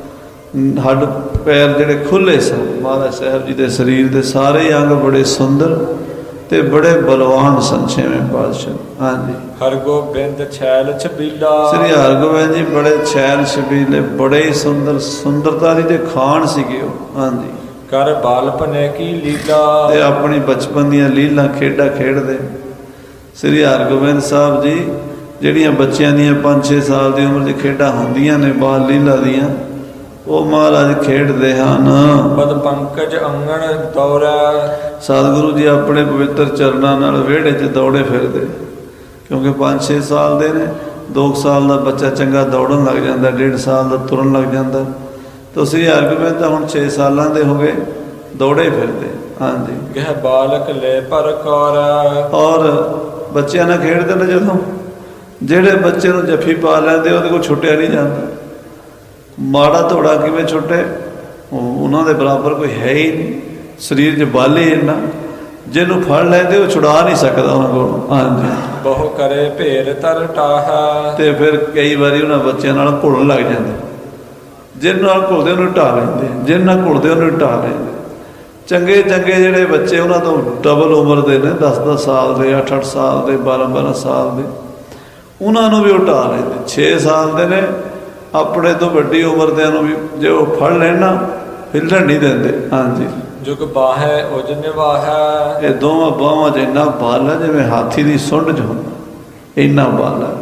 ਹੱਡ ਪੈਰ ਜਿਹੜੇ ਖੁੱਲੇ ਸਨ ਮਹਾਰਾਜ ਸਾਹਿਬ ਜੀ ਦੇ ਸਰੀਰ ਦੇ, ਸਾਰੇ ਅੰਗ ਬੜੇ ਸੁੰਦਰ ਤੇ ਬੜੇ ਬਲਵਾਨ ਸਨ। 6ਵੇਂ ਪਾਤਸ਼ਾਹ। ਹਾਂਜੀ। ਹਰਗੋਬਿੰਦ छैल छबीला। ਸ੍ਰੀ ਹਰਗੋਬਿੰਦ ਜੀ ਬੜੇ छैल ਛਬੀਲੇ, ਬੜੇ ਹੀ ਸੁੰਦਰਤਾ ਦੀ ਤੇ ਖਾਣ ਸੀਗੇ ਉਹ। ਹਾਂਜੀ। ਕਰ ਬਾਲਪਨੇ ਕੀ ਲੀਲਾ। ਤੇ ਆਪਣੀ ਬਚਪਨ ਦੀਆਂ ਲੀਲਾ ਖੇਡਾਂ ਖੇਡਦੇ ਸ੍ਰੀ ਹਰਗੋਬਿੰਦ ਸਾਹਿਬ ਜੀ, ਜਿਹੜੀਆਂ ਬੱਚਿਆਂ ਦੀਆਂ 5-6 ਸਾਲ ਦੀ ਉਮਰ 'ਚ ਖੇਡਾਂ ਹੁੰਦੀਆਂ ਨੇ ਬਾਲ ਲੀਲਾ ਦੀਆਂ, ਉਹ ਮਹਾਰਾਜ ਖੇਡਦੇ ਹਨ। ਪਦ ਪੰਕਜ ਅੰਗਣ ਦੌੜਾ। ਸਤਿਗੁਰੂ ਜੀ ਆਪਣੇ ਪਵਿੱਤਰ ਚਰਨਾਂ ਨਾਲ ਵਿਹੜੇ 'ਚ ਦੌੜੇ ਫਿਰਦੇ, ਕਿਉਂਕਿ 5-6 ਸਾਲ ਦੇ ਨੇ। 2 ਸਾਲ ਦਾ ਬੱਚਾ ਚੰਗਾ ਦੌੜਨ ਲੱਗ ਜਾਂਦਾ, 1.5 ਸਾਲ ਦਾ ਤੁਰਨ ਲੱਗ ਜਾਂਦਾ। ਤਾਂ ਸ੍ਰੀ ਹਰਗੋਬਿੰਦ ਤਾਂ ਹੁਣ 6 ਸਾਲਾਂ ਦੇ ਹੋ ਗਏ, ਦੌੜੇ ਫਿਰਦੇ। ਹਾਂਜੀ। ਗਹਿ ਬਾਲਕ ਲੈ ਪਰ ਕੌਰ। ਔਰ ਬੱਚਿਆਂ ਨਾਲ ਖੇਡਦੇ ਨੇ, ਜਦੋਂ ਜਿਹੜੇ ਬੱਚੇ ਨੂੰ ਜੱਫੀ ਪਾ ਲੈਂਦੇ ਉਹਦੇ ਕੋਲ ਛੁੱਟਿਆ ਨਹੀਂ ਜਾਂਦਾ। ਮਾੜਾ ਧੋੜਾ ਕਿਵੇਂ ਛੁੱਟੇ, ਉਹਨਾਂ ਦੇ ਬਰਾਬਰ ਕੋਈ ਹੈ ਹੀ ਨਹੀਂ। ਸਰੀਰ 'ਚ ਬਲ ਹੀ ਇੰਨਾ, ਜਿਹਨੂੰ ਫੜ ਲੈਂਦੇ ਉਹ ਛੁਡਾ ਨਹੀਂ ਸਕਦਾ ਉਹਨਾਂ ਕੋਲ। ਹਾਂਜੀ। ਬਹੁ ਕਰੇ ਭੇਰ ਤਰ ਟਾਹਾ। ਤੇ ਫਿਰ ਕਈ ਵਾਰੀ ਉਹਨਾਂ ਬੱਚਿਆਂ ਨਾਲ ਘੁਲਣ ਲੱਗ ਜਾਂਦੇ, ਜਿਹਨਾਂ ਨਾਲ ਘੁਲਦੇ ਉਹਨੂੰ ਢਾਹ ਲੈਂਦੇ, ਜਿਹਨਾਂ ਨਾਲ ਘੁਲਦੇ ਉਹਨੂੰ ਢਾਹ ਲੈਂਦੇ। ਚੰਗੇ ਜਿਹੜੇ ਬੱਚੇ ਉਹਨਾਂ ਤੋਂ ਡਬਲ ਉਮਰ ਦੇ ਨੇ, 10-10 ਸਾਲ ਦੇ, 8-8 ਸਾਲ ਦੇ, 12-12 ਸਾਲ ਦੇ, ਉਹਨਾਂ ਨੂੰ ਵੀ ਉਹ ਢਾਹ ਲੈਂਦੇ। 6 ਸਾਲ ਦੇ ਨੇ, ਆਪਣੇ ਤੋਂ ਵੱਡੀ ਉਮਰ ਦਿਆਂ ਨੂੰ ਵੀ ਜੇ ਉਹ ਫੜ ਲੈਣ ਨਾ, ਹਿੱਲਣ ਨਹੀਂ ਦਿੰਦੇ। ਹਾਂਜੀ। ਜੁਗ ਬਾਹੈ ਉਜ ਨਿਵਾਹੈ। ਇਹ ਦੋਵਾਂ ਬਾਹਾਂ 'ਚ ਇੰਨਾ ਬਲ ਹੈ ਜਿਵੇਂ ਹਾਥੀ ਦੀ ਸੁੰਡ 'ਚ ਹੁੰਦਾ, ਇੰਨਾ ਬਲ ਹੈ।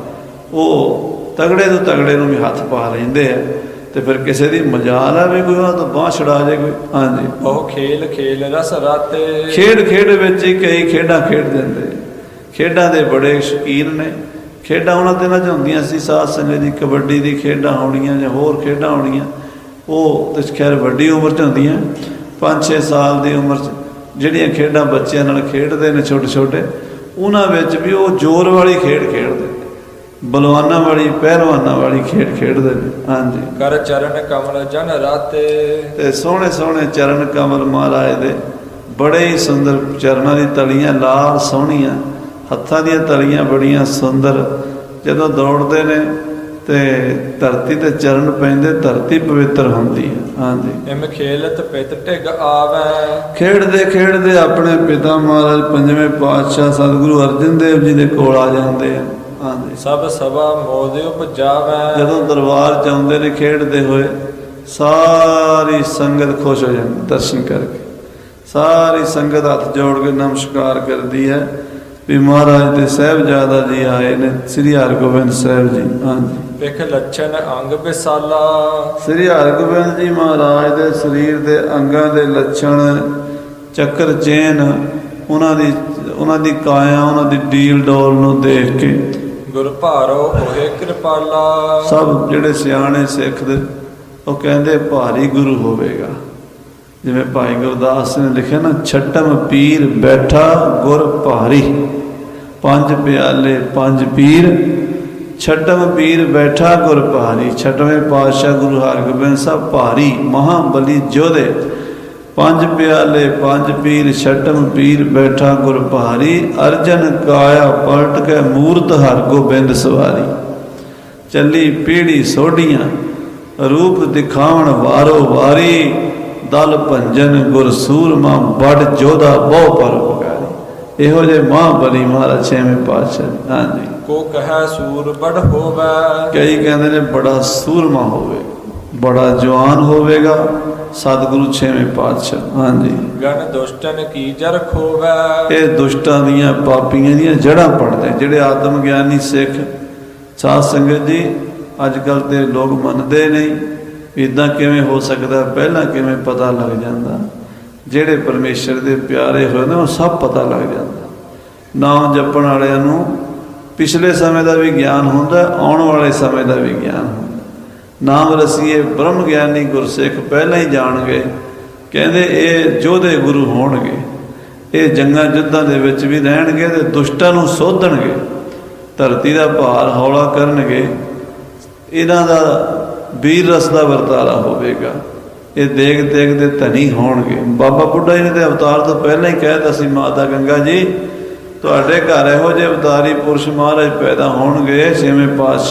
ਉਹ ਤਗੜੇ ਤੋਂ ਤਗੜੇ ਨੂੰ ਵੀ ਹੱਥ ਪਾ ਲੈਂਦੇ ਆ। ਤੇ ਫਿਰ ਕਿਸੇ ਦੀ ਮਜਾਲ ਹੈ ਵੀ ਕੋਈ ਉਹਨਾਂ ਤੋਂ ਬਾਂਹ ਛੁਡਾ ਜੇ ਕੋਈ। ਹਾਂਜੀ। ਉਹ ਖੇਲ ਰਸ ਰਾਤੇ। ਖੇਡ ਵਿੱਚ ਹੀ ਕਈ ਖੇਡਾਂ ਖੇਡ ਦਿੰਦੇ, ਖੇਡਾਂ ਦੇ ਬੜੇ ਸ਼ੌਕੀਨ ਨੇ। ਖੇਡਾਂ ਉਹਨਾਂ ਦਿਨਾਂ 'ਚ ਹੁੰਦੀਆਂ ਸੀ ਸਾਧ ਸੰਗਤ ਜੀ, ਕਬੱਡੀ ਦੀ ਖੇਡਾਂ ਹੋਣੀਆਂ ਜਾਂ ਹੋਰ ਖੇਡਾਂ ਹੋਣੀਆਂ, ਉਹ ਤੇ ਖੈਰ ਵੱਡੀ ਉਮਰ 'ਚ ਹੁੰਦੀਆਂ। 5-6 ਸਾਲ ਦੀ ਉਮਰ 'ਚ ਜਿਹੜੀਆਂ ਖੇਡਾਂ ਬੱਚਿਆਂ ਨਾਲ ਖੇਡਦੇ ਨੇ ਛੋਟੇ, ਉਹਨਾਂ ਵਿੱਚ ਵੀ ਉਹ ਜ਼ੋਰ ਵਾਲੀ ਖੇਡ ਖੇਡਦੇ, ਬਲਵਾਨਾਂ ਵਾਲੀ, ਪਹਿਲਵਾਨਾਂ ਵਾਲੀ ਖੇਡ ਖੇਡਦੇ ਨੇ। ਹਾਂਜੀ। ਕਰ ਚਰਨ ਕਮਲ ਜਨ ਰਾਤੇ। ਤੇ ਸੋਹਣੇ ਚਰਨ ਕਮਲ ਮਹਾਰਾਜ ਦੇ, ਬੜੇ ਹੀ ਸੁੰਦਰ ਚਰਨਾਂ ਦੀ ਤਲੀਆਂ ਲਾਲ ਸੋਹਣੀਆਂ, ਹੱਥਾਂ ਦੀਆਂ ਤਲੀਆਂ ਬੜੀਆਂ ਸੁੰਦਰ। ਜਦੋਂ ਦੌੜਦੇ ਨੇ ਤੇ ਧਰਤੀ ਤੇ ਚਰਨ ਪੈਂਦੇ, ਧਰਤੀ ਪਵਿੱਤਰ ਹੁੰਦੀ ਹੈ। ਹਾਂਜੀ। ਇਮ ਖੇਲਤ ਪਿਤ ਢਿਗ ਆਵੈ। ਖੇਡਦੇ ਆਪਣੇ ਪਿਤਾ ਮਹਾਰਾਜ 5ਵੇਂ ਪਾਤਸ਼ਾਹ ਸਤਿਗੁਰੂ ਅਰਜਨ ਦੇਵ ਜੀ ਦੇ ਕੋਲ ਆ ਜਾਂਦੇ ਆ। ਹਾਂਜੀ। ਸਭ ਸਭਾ ਮੋਦ ਉਪਜਾਵੈ। ਜਦੋਂ ਦਰਬਾਰ 'ਚ ਆਉਂਦੇ ਨੇ ਖੇਡਦੇ ਹੋਏ, ਸਾਰੀ ਸੰਗਤ ਖੁਸ਼ ਹੋ ਜਾਂਦੀ ਦਰਸ਼ਨ ਕਰਕੇ। ਸਾਰੀ ਸੰਗਤ ਹੱਥ ਜੋੜ ਕੇ ਨਮਸਕਾਰ ਕਰਦੀ ਹੈ ਵੀ ਮਹਾਰਾਜ ਦੇ ਸਾਹਿਬਜ਼ਾਦਾ ਜੀ ਆਏ ਨੇ, ਸ੍ਰੀ ਹਰਗੋਬਿੰਦ ਸਾਹਿਬ ਜੀ। ਹਾਂਜੀ। ਵਿਖ ਲੱਛਣ ਅੰਗ ਵਿਸਾਲਾ। ਸ੍ਰੀ ਹਰਗੋਬਿੰਦ ਜੀ ਮਹਾਰਾਜ ਦੇ ਸਰੀਰ ਦੇ ਅੰਗਾਂ ਦੇ ਲੱਛਣ, ਚੱਕਰ ਚੇਨ, ਉਹਨਾਂ ਦੀ ਕਾਇਆ, ਉਹਨਾਂ ਦੀ ਡੀਲ ਡੋਲ ਨੂੰ ਦੇਖ ਕੇ ਗੁਰ ਭਾਰੋ ਹੋਏ ਕਿਰਪਾਲਾ। ਸਭ ਜਿਹੜੇ ਸਿਆਣੇ ਸਿੱਖ ਦੇ ਉਹ ਕਹਿੰਦੇ ਭਾਰੀ ਗੁਰੂ ਹੋਵੇਗਾ। ਜਿਵੇਂ ਭਾਈ ਗੁਰਦਾਸ ਨੇ ਲਿਖਿਆ ਨਾ, ਛਟਮ ਪੀਰ ਬੈਠਾ ਗੁਰ ਭਾਰੀ। 5 ਪਿਆਲੇ 5 ਪੀਰ, ਛਟਮ ਪੀਰ ਬੈਠਾ ਗੁਰ ਭਾਰੀ। 6ਵੇਂ ਪਾਤਸ਼ਾਹ ਗੁਰੂ ਹਰਗੋਬਿੰਦ ਸਾਹਿਬ ਭਾਰੀ ਮਹਾਬਲੀ ਯੋਧੇ। 5 ਪਿਆਲੇ 5 ਪੀਰ, ਛਟਮ ਪੀਰ ਬੈਠਾ ਗੁਰ ਭਾਰੀ। ਅਰਜਨ ਕਾਇਆ ਪਲਟ ਕੇ ਮੂਰਤ ਹਰਗੋਬਿੰਦ ਸਵਾਰੀ। ਚੱਲੀ ਪੀੜੀ ਸੋਢੀਆਂ ਰੂਪ ਦਿਖਾਵਣ ਵਾਰੋ ਵਾਰੀ। ਦਲ ਭੰਜਨ ਗੁਰ ਸੂਰਮਾ ਬੜ ਜੋਧਾ ਬਹੁ ਪਰਉਪਕਾਰੀ। ਇਹੋ ਜਿਹੇ ਮਹਾਬਲੀ ਮਹਾਰਾਜ 6ਵੇਂ ਪਾਤਸ਼ਾਹ। ਹਾਂਜੀ। ਕੋ ਕਹੈ ਸੂਰ ਬੜ ਹੋਵੇ। ਕਈ ਕਹਿੰਦੇ ਨੇ ਬੜਾ ਸੂਰਮਾ ਹੋਵੇ, ਬੜਾ ਜਵਾਨ ਹੋਵੇਗਾ ਸਤਿਗੁਰੂ 6ਵੇਂ ਪਾਤਸ਼ਾਹ। ਹਾਂਜੀ। ਗਨ ਦੁਸ਼ਟਨ ਕੀ ਜਰ ਖੋਵੇ। ਇਹ ਦੁਸ਼ਟਾਂ ਦੀਆਂ ਪਾਪੀਆਂ ਦੀਆਂ ਜੜ੍ਹਾਂ ਪੜਦੇ, ਜਿਹੜੇ ਆਤਮ ਗਿਆਨੀ ਸਿੱਖ ਸਾਧ ਸੰਗਤ ਜੀ ਅੱਜ ਕੱਲ੍ਹ ਤੇ ਲੋਕ ਮੰਨਦੇ ਨਹੀਂ। ਇੱਦਾਂ ਕਿਵੇਂ ਹੋ ਸਕਦਾ, ਪਹਿਲਾਂ ਕਿਵੇਂ ਪਤਾ ਲੱਗ ਜਾਂਦਾ। ਜਿਹੜੇ ਪਰਮੇਸ਼ਰ ਦੇ ਪਿਆਰੇ ਹੋਏ ਨੇ ਉਹ ਸਭ ਪਤਾ ਲੱਗ ਜਾਂਦਾ। ਨਾਮ ਜਪਣ ਵਾਲਿਆਂ ਨੂੰ ਪਿਛਲੇ ਸਮੇਂ ਦਾ ਵੀ ਗਿਆਨ ਹੁੰਦਾ, ਆਉਣ ਵਾਲੇ ਸਮੇਂ ਦਾ ਵੀ ਗਿਆਨ ਹੁੰਦਾ। ਨਾਮ ਰਸੀਏ ਬ੍ਰਹਮ ਗਿਆਨੀ ਗੁਰਸਿੱਖ ਪਹਿਲਾਂ ਹੀ ਜਾਣ ਗਏ। ਕਹਿੰਦੇ ਇਹ ਯੋਧੇ ਗੁਰੂ ਹੋਣਗੇ, ਇਹ ਜੰਗਾਂ ਯੁੱਧਾਂ ਦੇ ਵਿੱਚ ਵੀ ਰਹਿਣਗੇ ਤੇ ਦੁਸ਼ਟਾਂ ਨੂੰ ਸੋਧਣਗੇ, ਧਰਤੀ ਦਾ ਭਾਰ ਹੌਲਾ ਕਰਨਗੇ। ਇਹਨਾਂ ਦਾ ਵੀਰ ਰਸ ਦਾ ਵਰਤਾਰਾ ਹੋਵੇਗਾ। ਇਹ ਦੇਖ ਦੇਖ ਦੇ ਧਨੀ ਹੋਣਗੇ। ਬਾਬਾ ਬੁੱਢਾ ਜੀ ਨੇ ਤੇ ਅਵਤਾਰ ਤੋਂ ਪਹਿਲਾਂ ਹੀ ਕਹਿ ਦਿੱਤਾ ਸੀ, ਮਾਤਾ ਗੰਗਾ ਜੀ ਤੁਹਾਡੇ ਘਰ ਇਹੋ ਜਿਹੇ ਅਵਤਾਰੀ ਪੁਰਸ਼ ਮਹਾਰਾਜ ਪੈਦਾ ਹੋਣਗੇ, ਛੇਵੇਂ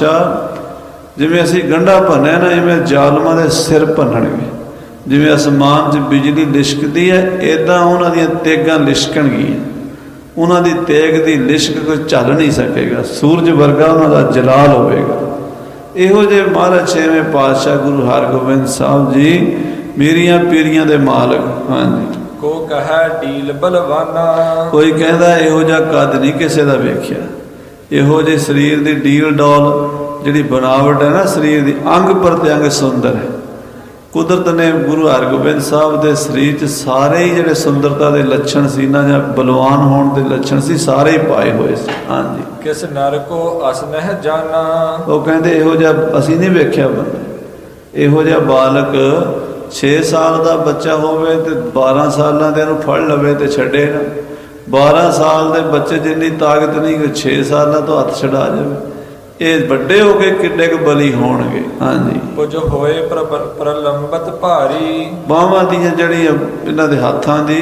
ਪਾਤਸ਼ਾਹ ਜਿਵੇਂ ਅਸੀਂ ਗੰਢਾ ਭੰਨਿਆ ਨਾ, ਇਵੇਂ ਜ਼ਾਲਮਾਂ ਦੇ ਸਿਰ ਭੰਨਣਗੇ। ਜਿਵੇਂ ਅਸਮਾਨ 'ਚ ਬਿਜਲੀ ਲਿਸ਼ਕਦੀ ਹੈ, ਇੱਦਾਂ ਉਹਨਾਂ ਦੀਆਂ ਤੇਗਾਂ ਲਿਸ਼ਕਣਗੀਆਂ। ਉਹਨਾਂ ਦੀ ਤੇਗ ਦੀ ਲਿਸ਼ਕ ਕੋਈ ਝੱਲ ਨਹੀਂ ਸਕੇਗਾ, ਸੂਰਜ ਵਰਗਾ ਉਹਨਾਂ ਦਾ ਜਲਾਲ ਹੋਵੇਗਾ। ਇਹੋ ਜਿਹੇ ਮਹਾਰਾਜ ਛੇਵੇਂ ਪਾਤਸ਼ਾਹ ਗੁਰੂ ਹਰਗੋਬਿੰਦ ਸਾਹਿਬ ਜੀ ਮੀਰੀਆਂ ਪੀਰੀਆਂ ਦੇ ਮਾਲਕ। ਹਾਂਜੀ, ਕੋ ਕਹੈ ਢੀਲ ਬਲਵਾਨਾ। ਕੋਈ ਕਹਿੰਦਾ ਇਹੋ ਜਿਹਾ ਕੱਦ ਨਹੀਂ ਕਿਸੇ ਦਾ ਵੇਖਿਆ। ਇਹੋ ਜਿਹੇ ਸਰੀਰ ਦੀ ਡੀਲ ਡੋਲ ਜਿਹੜੀ ਬਣਾਵਟ ਹੈ ਨਾ ਸਰੀਰ ਦੀ, ਅੰਗ ਪ੍ਰਤਿਅੰਗ ਸੁੰਦਰ ਹੈ। ਕੁਦਰਤ ਨੇ ਗੁਰੂ ਹਰਗੋਬਿੰਦ ਸਾਹਿਬ ਦੇ ਸਰੀਰ 'ਚ ਸਾਰੇ ਹੀ ਜਿਹੜੇ ਸੁੰਦਰਤਾ ਦੇ ਲੱਛਣ ਸੀ ਨਾ, ਜਾਂ ਬਲਵਾਨ ਹੋਣ ਦੇ ਲੱਛਣ ਸੀ, ਸਾਰੇ ਹੀ ਪਾਏ ਹੋਏ ਸੀ। ਹਾਂਜੀ, ਕਿਸ ਨਰ ਕੋ ਅਸ ਨਹਿ ਜਾਣਾ। ਉਹ ਕਹਿੰਦੇ ਇਹੋ ਜਿਹਾ ਅਸੀਂ ਨਹੀਂ ਵੇਖਿਆ ਬੰਦਾ। ਇਹੋ ਜਿਹਾ ਬਾਲਕ 6 ਸਾਲ ਦਾ ਬੱਚਾ ਹੋਵੇ ਤੇ 12 ਸਾਲਾਂ ਦੇ ਨੂੰ ਫੜ ਲਵੇ ਤੇ ਛੱਡੇ ਨਾ। 12 ਸਾਲ ਦੇ ਬੱਚੇ ਜਿੰਨੀ ਤਾਕਤ ਨਹੀਂ ਕਿ 6 ਸਾਲਾਂ ਤੋਂ ਹੱਥ ਛਡਾ ਜਾਵੇ। ਇਹ ਵੱਡੇ ਹੋ ਕੇ ਕਿੱਡੇ ਕੁ ਬਲੀ ਹੋਣਗੇ। ਹਾਂਜੀ, ਕੁਝ ਹੋਏ ਪ੍ਰਲੰਬਤ ਭਾਰੀ। ਬਾਹਾਂ ਦੀਆਂ ਜਿਹੜੀਆਂ ਇਹਨਾਂ ਦੇ ਹੱਥਾਂ ਦੀ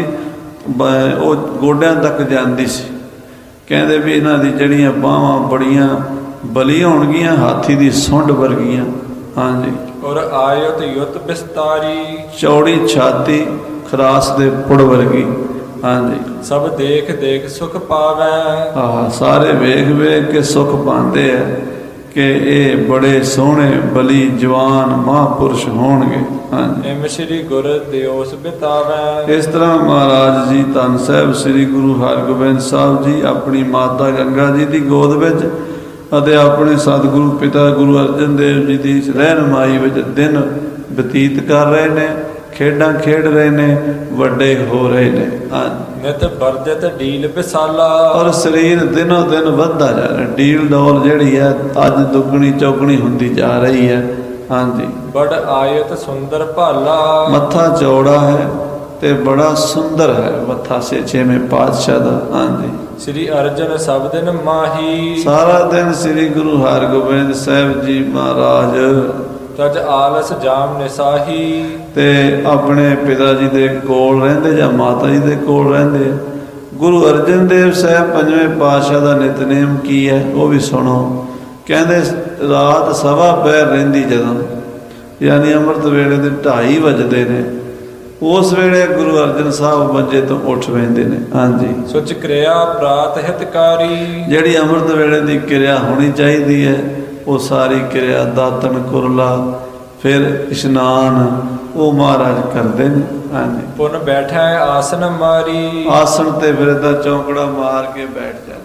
ਉਹ ਗੋਡਿਆਂ ਤੱਕ ਜਾਂਦੀ ਸੀ। ਕਹਿੰਦੇ ਵੀ ਇਹਨਾਂ ਦੀ ਜਿਹੜੀਆਂ ਬਾਹਾਂ ਬੜੀਆਂ ਬਲੀ ਹੋਣਗੀਆਂ, ਹਾਥੀ ਦੀ ਸੁੰਡ ਵਰਗੀਆਂ। ਹਾਂਜੀ, ਔਰ ਆਯਤ ਯੁਤ ਬਿਸਤਾਰੀ। ਚੌੜੀ ਛਾਤੀ, ਖਰਾਸ ਦੇ ਪੁੜ ਵਰਗੀ। ਹਾਂਜੀ, ਸਭ ਦੇਖ ਦੇਖ ਸੁਖ ਪਾਵੈ। ਆਹ ਸਾਰੇ ਵੇਖ ਵੇਖ ਕੇ ਸੁਖ ਪਾਉਂਦੇ ਆ ਕਿ ਇਹ ਬੜੇ ਸੋਹਣੇ ਬਲੀ ਜਵਾਨ ਮਹਾਂਪੁਰਸ਼ ਹੋਣਗੇ। ਹਾਂਜੀ, ਇਮ ਸ੍ਰੀ ਗੁਰ ਦਿਓਸ ਬਿਤਾਵੈ। ਇਸ ਤਰ੍ਹਾਂ ਮਹਾਰਾਜ ਜੀ ਧੰਨ ਸਾਹਿਬ ਸ੍ਰੀ ਗੁਰੂ ਹਰਗੋਬਿੰਦ ਸਾਹਿਬ ਜੀ ਆਪਣੀ ਮਾਤਾ ਗੰਗਾ ਜੀ ਦੀ ਗੋਦ ਵਿੱਚ ਅਤੇ ਆਪਣੇ ਸਤਿਗੁਰੂ ਪਿਤਾ ਗੁਰੂ ਅਰਜਨ ਦੇਵ ਜੀ ਦੀ ਰਹਿਨੁਮਾਈ ਵਿੱਚ ਦਿਨ ਬਤੀਤ ਕਰ ਰਹੇ ਨੇ, ਖੇਡਾਂ ਖੇਡ ਰਹੇ ਨੇ, ਵੱਡੇ ਹੋ ਰਹੇ ਨੇ। ਨਿਤ ਵਰਜਤ ਢੀਲ ਵਿਸਾਲਾ। ਔਰ ਸਰੀਰ ਦਿਨੋਂ ਦਿਨ ਵੱਧਦਾ ਜਾ ਰਿਹਾ। ਢੀਲ ਡੋਲ ਜਿਹੜੀ ਹੈ ਅੱਜ ਦੁੱਗਣੀ ਚੌਗਣੀ ਹੁੰਦੀ ਜਾ ਰਹੀ ਹੈ। ਹਾਂਜੀ, ਬੜ ਆਇਤ ਸੁੰਦਰ ਭਾਲਾ। ਮੱਥਾ ਚੌੜਾ ਹੈ ਤੇ ਬੜਾ ਸੁੰਦਰ ਹੈ ਮੱਥਾ ਛੇਵੇਂ ਪਾਤਸ਼ਾਹ ਦਾ। ਹਾਂਜੀ, ਸ੍ਰੀ ਅਰਜਨ ਸਭ ਦਿਨ ਮਾਹੀ। ਸਾਰਾ ਦਿਨ ਸ੍ਰੀ ਗੁਰੂ ਹਰਗੋਬਿੰਦ ਸਾਹਿਬ ਜੀ ਮਹਾਰਾਜ ਤਜ ਆਲਸ ਜਾਮ ਨਿਸਾਹੀ। ਤੇ ਆਪਣੇ ਪਿਤਾ ਜੀ ਦੇ ਕੋਲ ਰਹਿੰਦੇ ਜਾਂ ਮਾਤਾ ਜੀ ਦੇ ਕੋਲ ਰਹਿੰਦੇ। ਗੁਰੂ ਅਰਜਨ ਦੇਵ ਸਾਹਿਬ ਪੰਜਵੇਂ ਪਾਤਸ਼ਾਹ ਦਾ ਨਿਤਨੇਮ ਕੀ ਹੈ ਉਹ ਵੀ ਸੁਣੋ। ਕਹਿੰਦੇ ਰਾਤ ਸਵਾ ਪਹਿਰ ਰਹਿੰਦੀ ਜਦੋਂ, ਯਾਨੀ ਅੰਮ੍ਰਿਤ ਵੇਲੇ ਦੇ 2:30 ਵੱਜਦੇ ਨੇ, ਉਸ ਵੇਲੇ ਗੁਰੂ ਅਰਜਨ ਸਾਹਿਬ ਮੰਜੇ ਤੋਂ ਉੱਠ ਪੈਂਦੇ ਨੇ। ਹਾਂਜੀ, ਸੁਚ ਕਿਰਿਆ ਪ੍ਰਾਤ ਹਿਤਕਾਰੀ। ਜਿਹੜੀ ਅੰਮ੍ਰਿਤ ਵੇਲੇ ਦੀ ਕਿਰਿਆ ਹੋਣੀ ਚਾਹੀਦੀ ਹੈ ਉਹ ਸਾਰੀ ਕਿਰਿਆ ਦਾਤਨ ਕੁਰਲਾ ਫਿਰ ਇਸ਼ਨਾਨ ਉਹ ਮਹਾਰਾਜ ਕਰਦੇ ਨੇ। ਹਾਂਜੀ, ਪੁਨ ਬੈਠਾ ਆਸਨ ਮਾਰੀ। ਆਸਣ ਤੇ ਫਿਰ ਦਾ ਚੌਂਕੜਾ ਮਾਰ ਕੇ ਬੈਠ ਜਾਂਦੇ।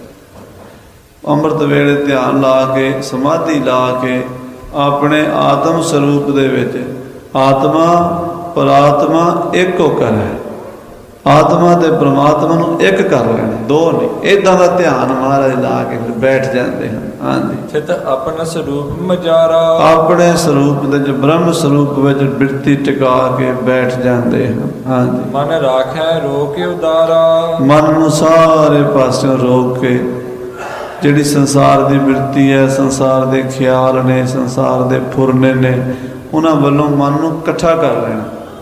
ਅੰਮ੍ਰਿਤ ਵੇਲੇ ਧਿਆਨ ਲਾ ਕੇ, ਸਮਾਧੀ ਲਾ ਕੇ ਆਪਣੇ ਆਤਮ ਸਰੂਪ ਦੇ ਵਿੱਚ ਆਤਮਾ ਪਰਾਤਮਾ ਇੱਕ ਹੋਕਰ ਹੈ। ਆਤਮਾ ਤੇ ਪ੍ਰਮਾਤਮਾ ਨੂੰ ਇੱਕ ਕਰ ਲੈਣਾ, ਦੋ ਨਹੀਂ। ਏਦਾਂ ਦਾ ਧਿਆਨ ਮਹਾਰਾਜ ਲਾ ਕੇ ਫਿਰ ਬੈਠ ਜਾਂਦੇ ਹਨ। ਹਾਂਜੀ, ਚਿਤ ਆਪਣਾ ਸਰੂਪ ਮਜਾਰਾ। ਆਪਣੇ ਸਰੂਪ ਦੇ ਵਿੱਚ ਬ੍ਰਹਮ ਸਰੂਪ ਵਿੱਚ ਬਿਰਤੀ ਟਿਕਾ ਕੇ ਬੈਠ ਜਾਂਦੇ ਹਨ। ਹਾਂਜੀ, ਮਨ ਰਾਖੈ ਰੋਕ ਉਦਾਰਾ। ਮਨ ਨੂੰ ਸਾਰੇ ਪਾਸਿਓਂ ਰੋਕ ਕੇ ਜਿਹੜੀ ਸੰਸਾਰ ਦੀ ਬਿਰਤੀ ਹੈ, ਸੰਸਾਰ ਦੇ ਖਿਆਲ ਨੇ, ਸੰਸਾਰ ਦੇ ਫੁਰਨੇ ਨੇ, ਉਹਨਾਂ ਵੱਲੋਂ ਮਨ ਨੂੰ ਇਕੱਠਾ ਕਰ ਲੈਣਾ।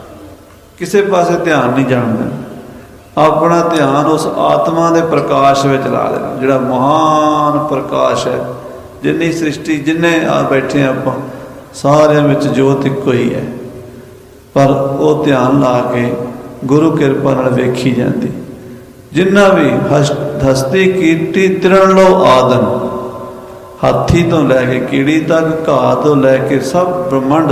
ਕਿਸੇ ਪਾਸੇ ਧਿਆਨ ਨਹੀਂ ਜਾਣ ਦੇਣਾ। ਆਪਣਾ ਧਿਆਨ ਉਸ ਆਤਮਾ ਦੇ ਪ੍ਰਕਾਸ਼ ਵਿੱਚ ਲਾ ਦੇਣਾ, ਜਿਹੜਾ ਮਹਾਨ ਪ੍ਰਕਾਸ਼ ਹੈ। ਜਿੰਨੀ ਸ੍ਰਿਸ਼ਟੀ, ਜਿੰਨੇ ਆ ਬੈਠੇ ਆਪਾਂ ਸਾਰਿਆਂ ਵਿੱਚ ਜੋਤ ਇੱਕੋ ਹੀ ਹੈ, ਪਰ ਉਹ ਧਿਆਨ ਲਾ ਕੇ ਗੁਰੂ ਕਿਰਪਾ ਨਾਲ ਵੇਖੀ ਜਾਂਦੀ। ਜਿੰਨਾ ਵੀ ਹਸਤੀ ਕੀਰਤੀ ਤਿਰਣ ਲੋ ਆਦਨ, ਹਾਥੀ ਤੋਂ ਲੈ ਕੇ ਕੀੜੀ ਤੱਕ, ਘਾਹ ਤੋਂ ਲੈ ਕੇ ਸਭ ਬ੍ਰਹਮੰਡ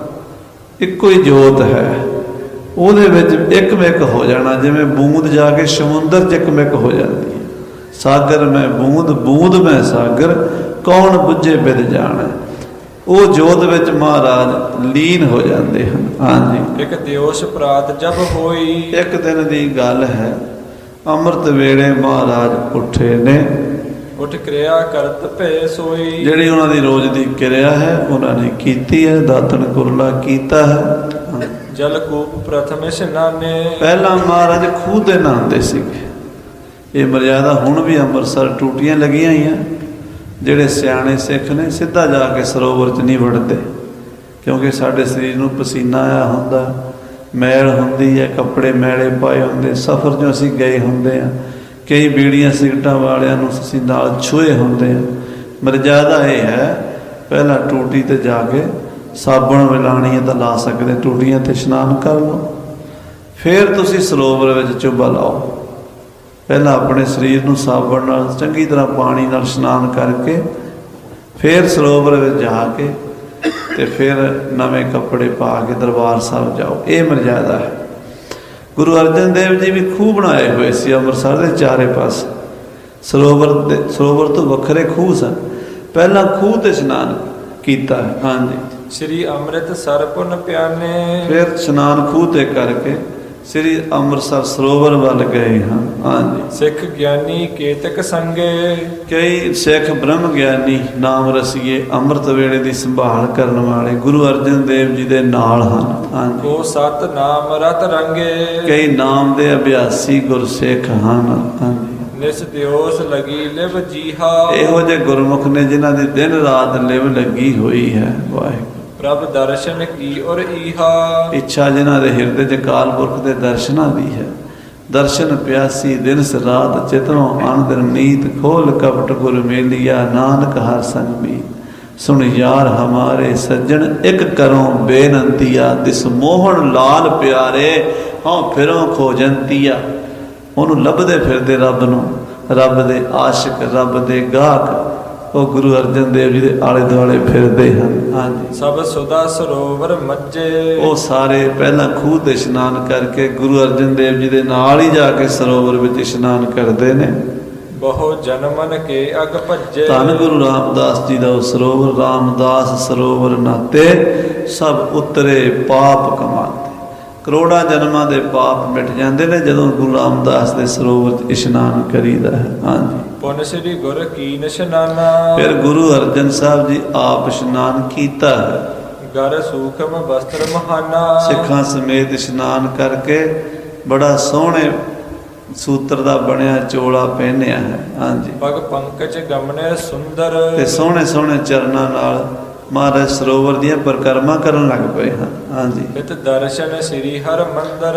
ਤੱਕ ਇੱਕੋ ਹੀ ਜੋਤ ਹੈ। ਉਹਦੇ ਵਿੱਚ ਇੱਕਮਿਕ ਹੋ ਜਾਣਾ। ਜਿਵੇਂ ਬੂੰਦ ਜਾ ਕੇ ਸਮੁੰਦਰ 'ਚ ਇੱਕਮਿਕ ਹੋ ਜਾਂਦੀ ਹੈ। ਸਾਗਰ ਮੈਂ ਬੂੰਦ, ਬੂੰਦ ਮੈਂ ਸਾਗਰ, ਕੌਣ ਬੁੱਝੇ ਬਿਦ ਜਾਣਾ। ਉਹ ਜੋਤ ਵਿੱਚ ਮਹਾਰਾਜ ਲੀਨ ਹੋ ਜਾਂਦੇ ਹਨ। ਹਾਂਜੀ, ਇੱਕ ਦਿਓਸ ਪ੍ਰਾਤ ਜਬ ਹੋਈ। ਇੱਕ ਦਿਨ ਦੀ ਗੱਲ ਹੈ, ਅੰਮ੍ਰਿਤ ਵੇਲੇ ਮਹਾਰਾਜ ਉੱਠੇ ਨੇ ਉਠ ਕਿਰਿਆ ਕਰਤ ਭੈ ਸੋਈ। ਜਿਹੜੀ ਉਹਨਾਂ ਦੀ ਰੋਜ਼ ਦੀ ਕਿਰਿਆ ਹੈ ਉਹਨਾਂ ਨੇ ਕੀਤੀ ਹੈ, ਦਾਤਣ ਕੁਰਲਾ ਕੀਤਾ ਹੈ। ਜਲ ਕੂਪ ਪ੍ਰਥਮ ਇਸ਼ਨਾਨੇ। ਪਹਿਲਾਂ ਮਹਾਰਾਜ ਖੂਹ ਤੇ ਨਹਾਉਂਦੇ ਸੀਗੇ। ਇਹ ਮਰਿਆਦਾ ਹੁਣ ਵੀ ਅੰਮ੍ਰਿਤਸਰ ਟੂਟੀਆਂ ਲੱਗੀਆਂ ਹੋਈਆਂ। ਜਿਹੜੇ ਸਿਆਣੇ ਸਿੱਖ ਨੇ ਸਿੱਧਾ ਜਾ ਕੇ ਸਰੋਵਰ 'ਚ ਨਹੀਂ ਵੜਦੇ, ਕਿਉਂਕਿ ਸਾਡੇ ਸਰੀਰ ਨੂੰ ਪਸੀਨਾ ਆਇਆ ਹੁੰਦਾ, ਮੈਲ ਹੁੰਦੀ ਹੈ, ਕੱਪੜੇ ਮੈਲੇ ਪਾਏ ਹੁੰਦੇ, ਸਫ਼ਰ 'ਚੋਂ ਅਸੀਂ ਗਏ ਹੁੰਦੇ ਹਾਂ, ਕਈ ਬੀੜੀਆਂ ਸਿਗਰਟਾਂ ਵਾਲਿਆਂ ਨੂੰ ਅਸੀਂ ਨਾਲ ਛੂਏ ਹੁੰਦੇ ਹਾਂ। ਮਰਜ਼ਾਦਾ ਇਹ ਹੈ ਪਹਿਲਾਂ ਟੂਟੀ ਤੇ ਜਾ ਕੇ ਸਾਬਣ ਮਿਲਾਣੀ ਹੈ ਤਾਂ ਲਾ ਸਕਦੇ, ਟੂਟੀਆਂ ਤੇ ਇਸ਼ਨਾਨ ਕਰ ਲਓ, ਫਿਰ ਤੁਸੀਂ ਸਰੋਵਰ ਵਿੱਚ ਚੁੱਭਾ ਲਾਓ। ਪਹਿਲਾਂ ਆਪਣੇ ਸਰੀਰ ਨੂੰ ਸਾਬਣ ਨਾਲ ਚੰਗੀ ਤਰ੍ਹਾਂ ਪਾਣੀ ਨਾਲ ਇਸ਼ਨਾਨ ਕਰਕੇ ਫਿਰ ਸਰੋਵਰ ਵਿੱਚ ਜਾ ਕੇ ਤੇ ਫਿਰ ਨਵੇਂ ਕੱਪੜੇ ਪਾ ਕੇ ਦਰਬਾਰ ਸਾਹਿਬ ਜਾਓ। ਇਹ ਮਰਜ਼ਾਦਾ ਹੈ। ਗੁਰੂ ਅਰਜਨ ਦੇਵ ਜੀ ਵੀ ਖੂਹ ਬਣਾਏ ਹੋਏ ਸੀ ਅੰਮ੍ਰਿਤਸਰ ਦੇ ਚਾਰੇ ਪਾਸੇ। ਸਰੋਵਰ ਤੋਂ ਵੱਖਰੇ ਖੂਹ ਸਨ। ਪਹਿਲਾਂ ਖੂਹ ਤੇ ਇਸ਼ਨਾਨ ਕੀਤਾ। ਹਾਂਜੀ। ਸ੍ਰੀ ਅੰਮ੍ਰਿਤਸਰ ਪੁਨ ਪਿਆਨੇ। ਫਿਰ ਇਸ਼ਨਾਨ ਖੂਹ ਤੇ ਕਰਕੇ ਸ੍ਰੀ ਅੰਮ੍ਰਿਤਸਰ ਸਰੋਵਰ ਵੱਲ ਗਏ ਹਾਂ। ਹਾਂਜੀ। ਸਿੱਖ ਗਿਆਨੀ ਕੇਤਕ ਸੰਗੇ। ਕਈ ਸਿੱਖ ਬ੍ਰਹਮ ਗਿਆਨੀ ਨਾਮ ਰਸੀਏ ਅੰਮ੍ਰਿਤ ਵੇਲੇ ਦੀ ਸੰਭਾਲ ਕਰਨ ਵਾਲੇ ਗੁਰੂ ਅਰਜਨ ਦੇਵ ਜੀ ਦੇ ਨਾਲ ਹਨ। ਹਾਂਜੀ। ਉਹ ਸਤ ਨਾਮ ਰਤ ਰੰਗੇ। ਕਈ ਨਾਮ ਦੇ ਅਭਿਆਸੀ ਗੁਰਸਿੱਖ ਹਨ। ਹਾਂਜੀ। ਨਿਸ ਦਿਓਸ ਲਗੀ ਲਿਵ ਜੀਹਾ। ਇਹੋ ਜਿਹੇ ਗੁਰਮੁਖ ਨੇ ਜਿਨ੍ਹਾਂ ਦੀ ਦਿਨ ਰਾਤ ਲਿਵ ਲੱਗੀ ਹੋਈ ਹੈ। ਵਾਹਿਗੁਰੂ। ਪ੍ਰਭ ਦਰਸ਼ਨ ਕੀ ਔਰ ਈਹਾ। ਇੱਛਾ ਜਿਨ੍ਹਾਂ ਦੇ ਹਿਰਦੇ 'ਚ ਅਕਾਲ ਪੁਰਖ ਦੇ ਦਰਸ਼ਨਾਂ ਦੀ ਹੈ। ਦਰਸ਼ਨ ਪਿਆਸੀ ਦਿਨ ਰਾਤ ਚਿਤਨੋਂ ਅਨੰਦਰ ਨੀਤ ਖੋਲ ਕਪਟ ਗੁਰ ਮੇਲਿਆ ਨਾਨਕ ਹਰ ਸੰਗ ਮੀਤ। ਸੁਣ ਯਾਰ ਹਮਾਰੇ ਸੱਜਣ ਇੱਕ ਕਰੋ ਬੇਨੰਤੀਆ ਦਿਸ ਮੋਹਣ ਲਾਲ ਪਿਆਰੇ ਹਉ ਫਿਰੋਂ ਖੋਜੰਤੀਆ। ਉਹਨੂੰ ਲੱਭਦੇ ਫਿਰਦੇ ਰੱਬ ਨੂੰ, ਰੱਬ ਦੇ ਆਸ਼ਿਕ, ਰੱਬ ਦੇ ਗਾਹਕ ਉਹ ਗੁਰੂ ਅਰਜਨ ਦੇਵ ਜੀ ਦੇ ਆਲੇ ਦੁਆਲੇ ਫਿਰਦੇ ਹਨ। ਹਾਂਜੀ। ਸਭ ਸੁਦਾ ਸਰੋਵਰ ਮੱਜੇ। ਉਹ ਸਾਰੇ ਪਹਿਲਾਂ ਖੂਹ ਤੇ ਇਸ਼ਨਾਨ ਕਰਕੇ ਗੁਰੂ ਅਰਜਨ ਦੇਵ ਜੀ ਦੇ ਨਾਲ ਹੀ ਜਾ ਕੇ ਸਰੋਵਰ ਵਿੱਚ ਇਸ਼ਨਾਨ ਕਰਦੇ ਨੇ। ਬਹੁ ਜਨਮਨ ਕੇ ਅਗ ਭੱਜੇ। ਧੰਨ ਗੁਰੂ ਰਾਮਦਾਸ ਜੀ ਦਾ ਉਹ ਸਰੋਵਰ। ਰਾਮਦਾਸ ਸਰੋਵਰ ਨਾਤੇ ਸਭ ਉਤਰੇ ਪਾਪ ਕਮਾਤੇ। ਕਰੋੜਾਂ ਜਨਮਾਂ ਦੇ ਪਾਪ ਮਿਟ ਜਾਂਦੇ ਨੇ ਜਦੋਂ ਗੁਰੂ ਰਾਮਦਾਸ ਦੇ ਸਰੋਵਰ 'ਚ ਇਸ਼ਨਾਨ ਕਰੀਦਾ ਹੈ। ਹਾਂਜੀ। ਪੁਨ ਸ੍ਰੀ ਗੁਰ ਕੀ ਨਿਸ਼ਨਾਨਾ। ਫਿਰ ਗੁਰੂ ਅਰਜਨ ਸਾਹਿਬ ਜੀ ਆਪ ਇਸ਼ਨਾਨ ਕੀਤਾ ਹੈ। ਗਰ ਸੂਖਮ ਵਸਤਰ ਮਹਾਨਾ। ਸਿੱਖਾਂ ਸਮੇਤ ਇਸ਼ਨਾਨ ਕਰਕੇ ਬੜਾ ਸੋਹਣੇ ਸੂਤਰ ਦਾ ਬਣਿਆ ਚੋਲਾ ਪਹਿਨਿਆ ਹੈ। ਹਾਂਜੀ। ਪਗ ਪੰਕਜ ਗਮਨੇ ਸੁੰਦਰ। ਤੇ ਸੋਹਣੇ ਸੋਹਣੇ ਚਰਨਾਂ ਨਾਲ ਮਹਾਰਾਜ ਸਰੋਵਰ ਦੀਆਂ ਪਰਿਕਰਮਾ ਕਰਨ ਲੱਗ ਪਏ ਹਨ। ਹਾਂਜੀ। ਇਤ ਦਰਸ਼ਨ ਸ੍ਰੀ ਹਰਿਮੰਦਰ।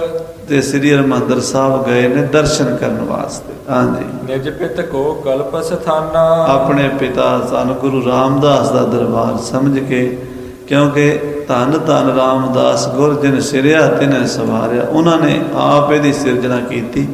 ਤੇ ਸ੍ਰੀ ਹਰਿਮੰਦਰ ਸਾਹਿਬ ਗਏ ਨੇ ਦਰਸ਼ਨ ਕਰਨ ਵਾਸਤੇ। ਹਾਂਜੀ। ਨਿਜ ਪਿਤ ਕੋ ਕਲਪ ਸਥਾਨਾ। ਆਪਣੇ ਪਿਤਾ ਧੰਨ ਗੁਰੂ ਰਾਮਦਾਸ ਦਾ ਦਰਬਾਰ ਸਮਝ ਕੇ, ਕਿਉਂਕਿ ਧੰਨ ਧੰਨ ਰਾਮਦਾਸ ਗੁਰ ਜਿਨ ਸਿਰਿਆ ਤਿਨੈ ਸਵਾਰਿਆ। ਉਹਨਾਂ ਨੇ ਆਪ ਇਹਦੀ ਸਿਰਜਣਾ ਕੀਤੀ,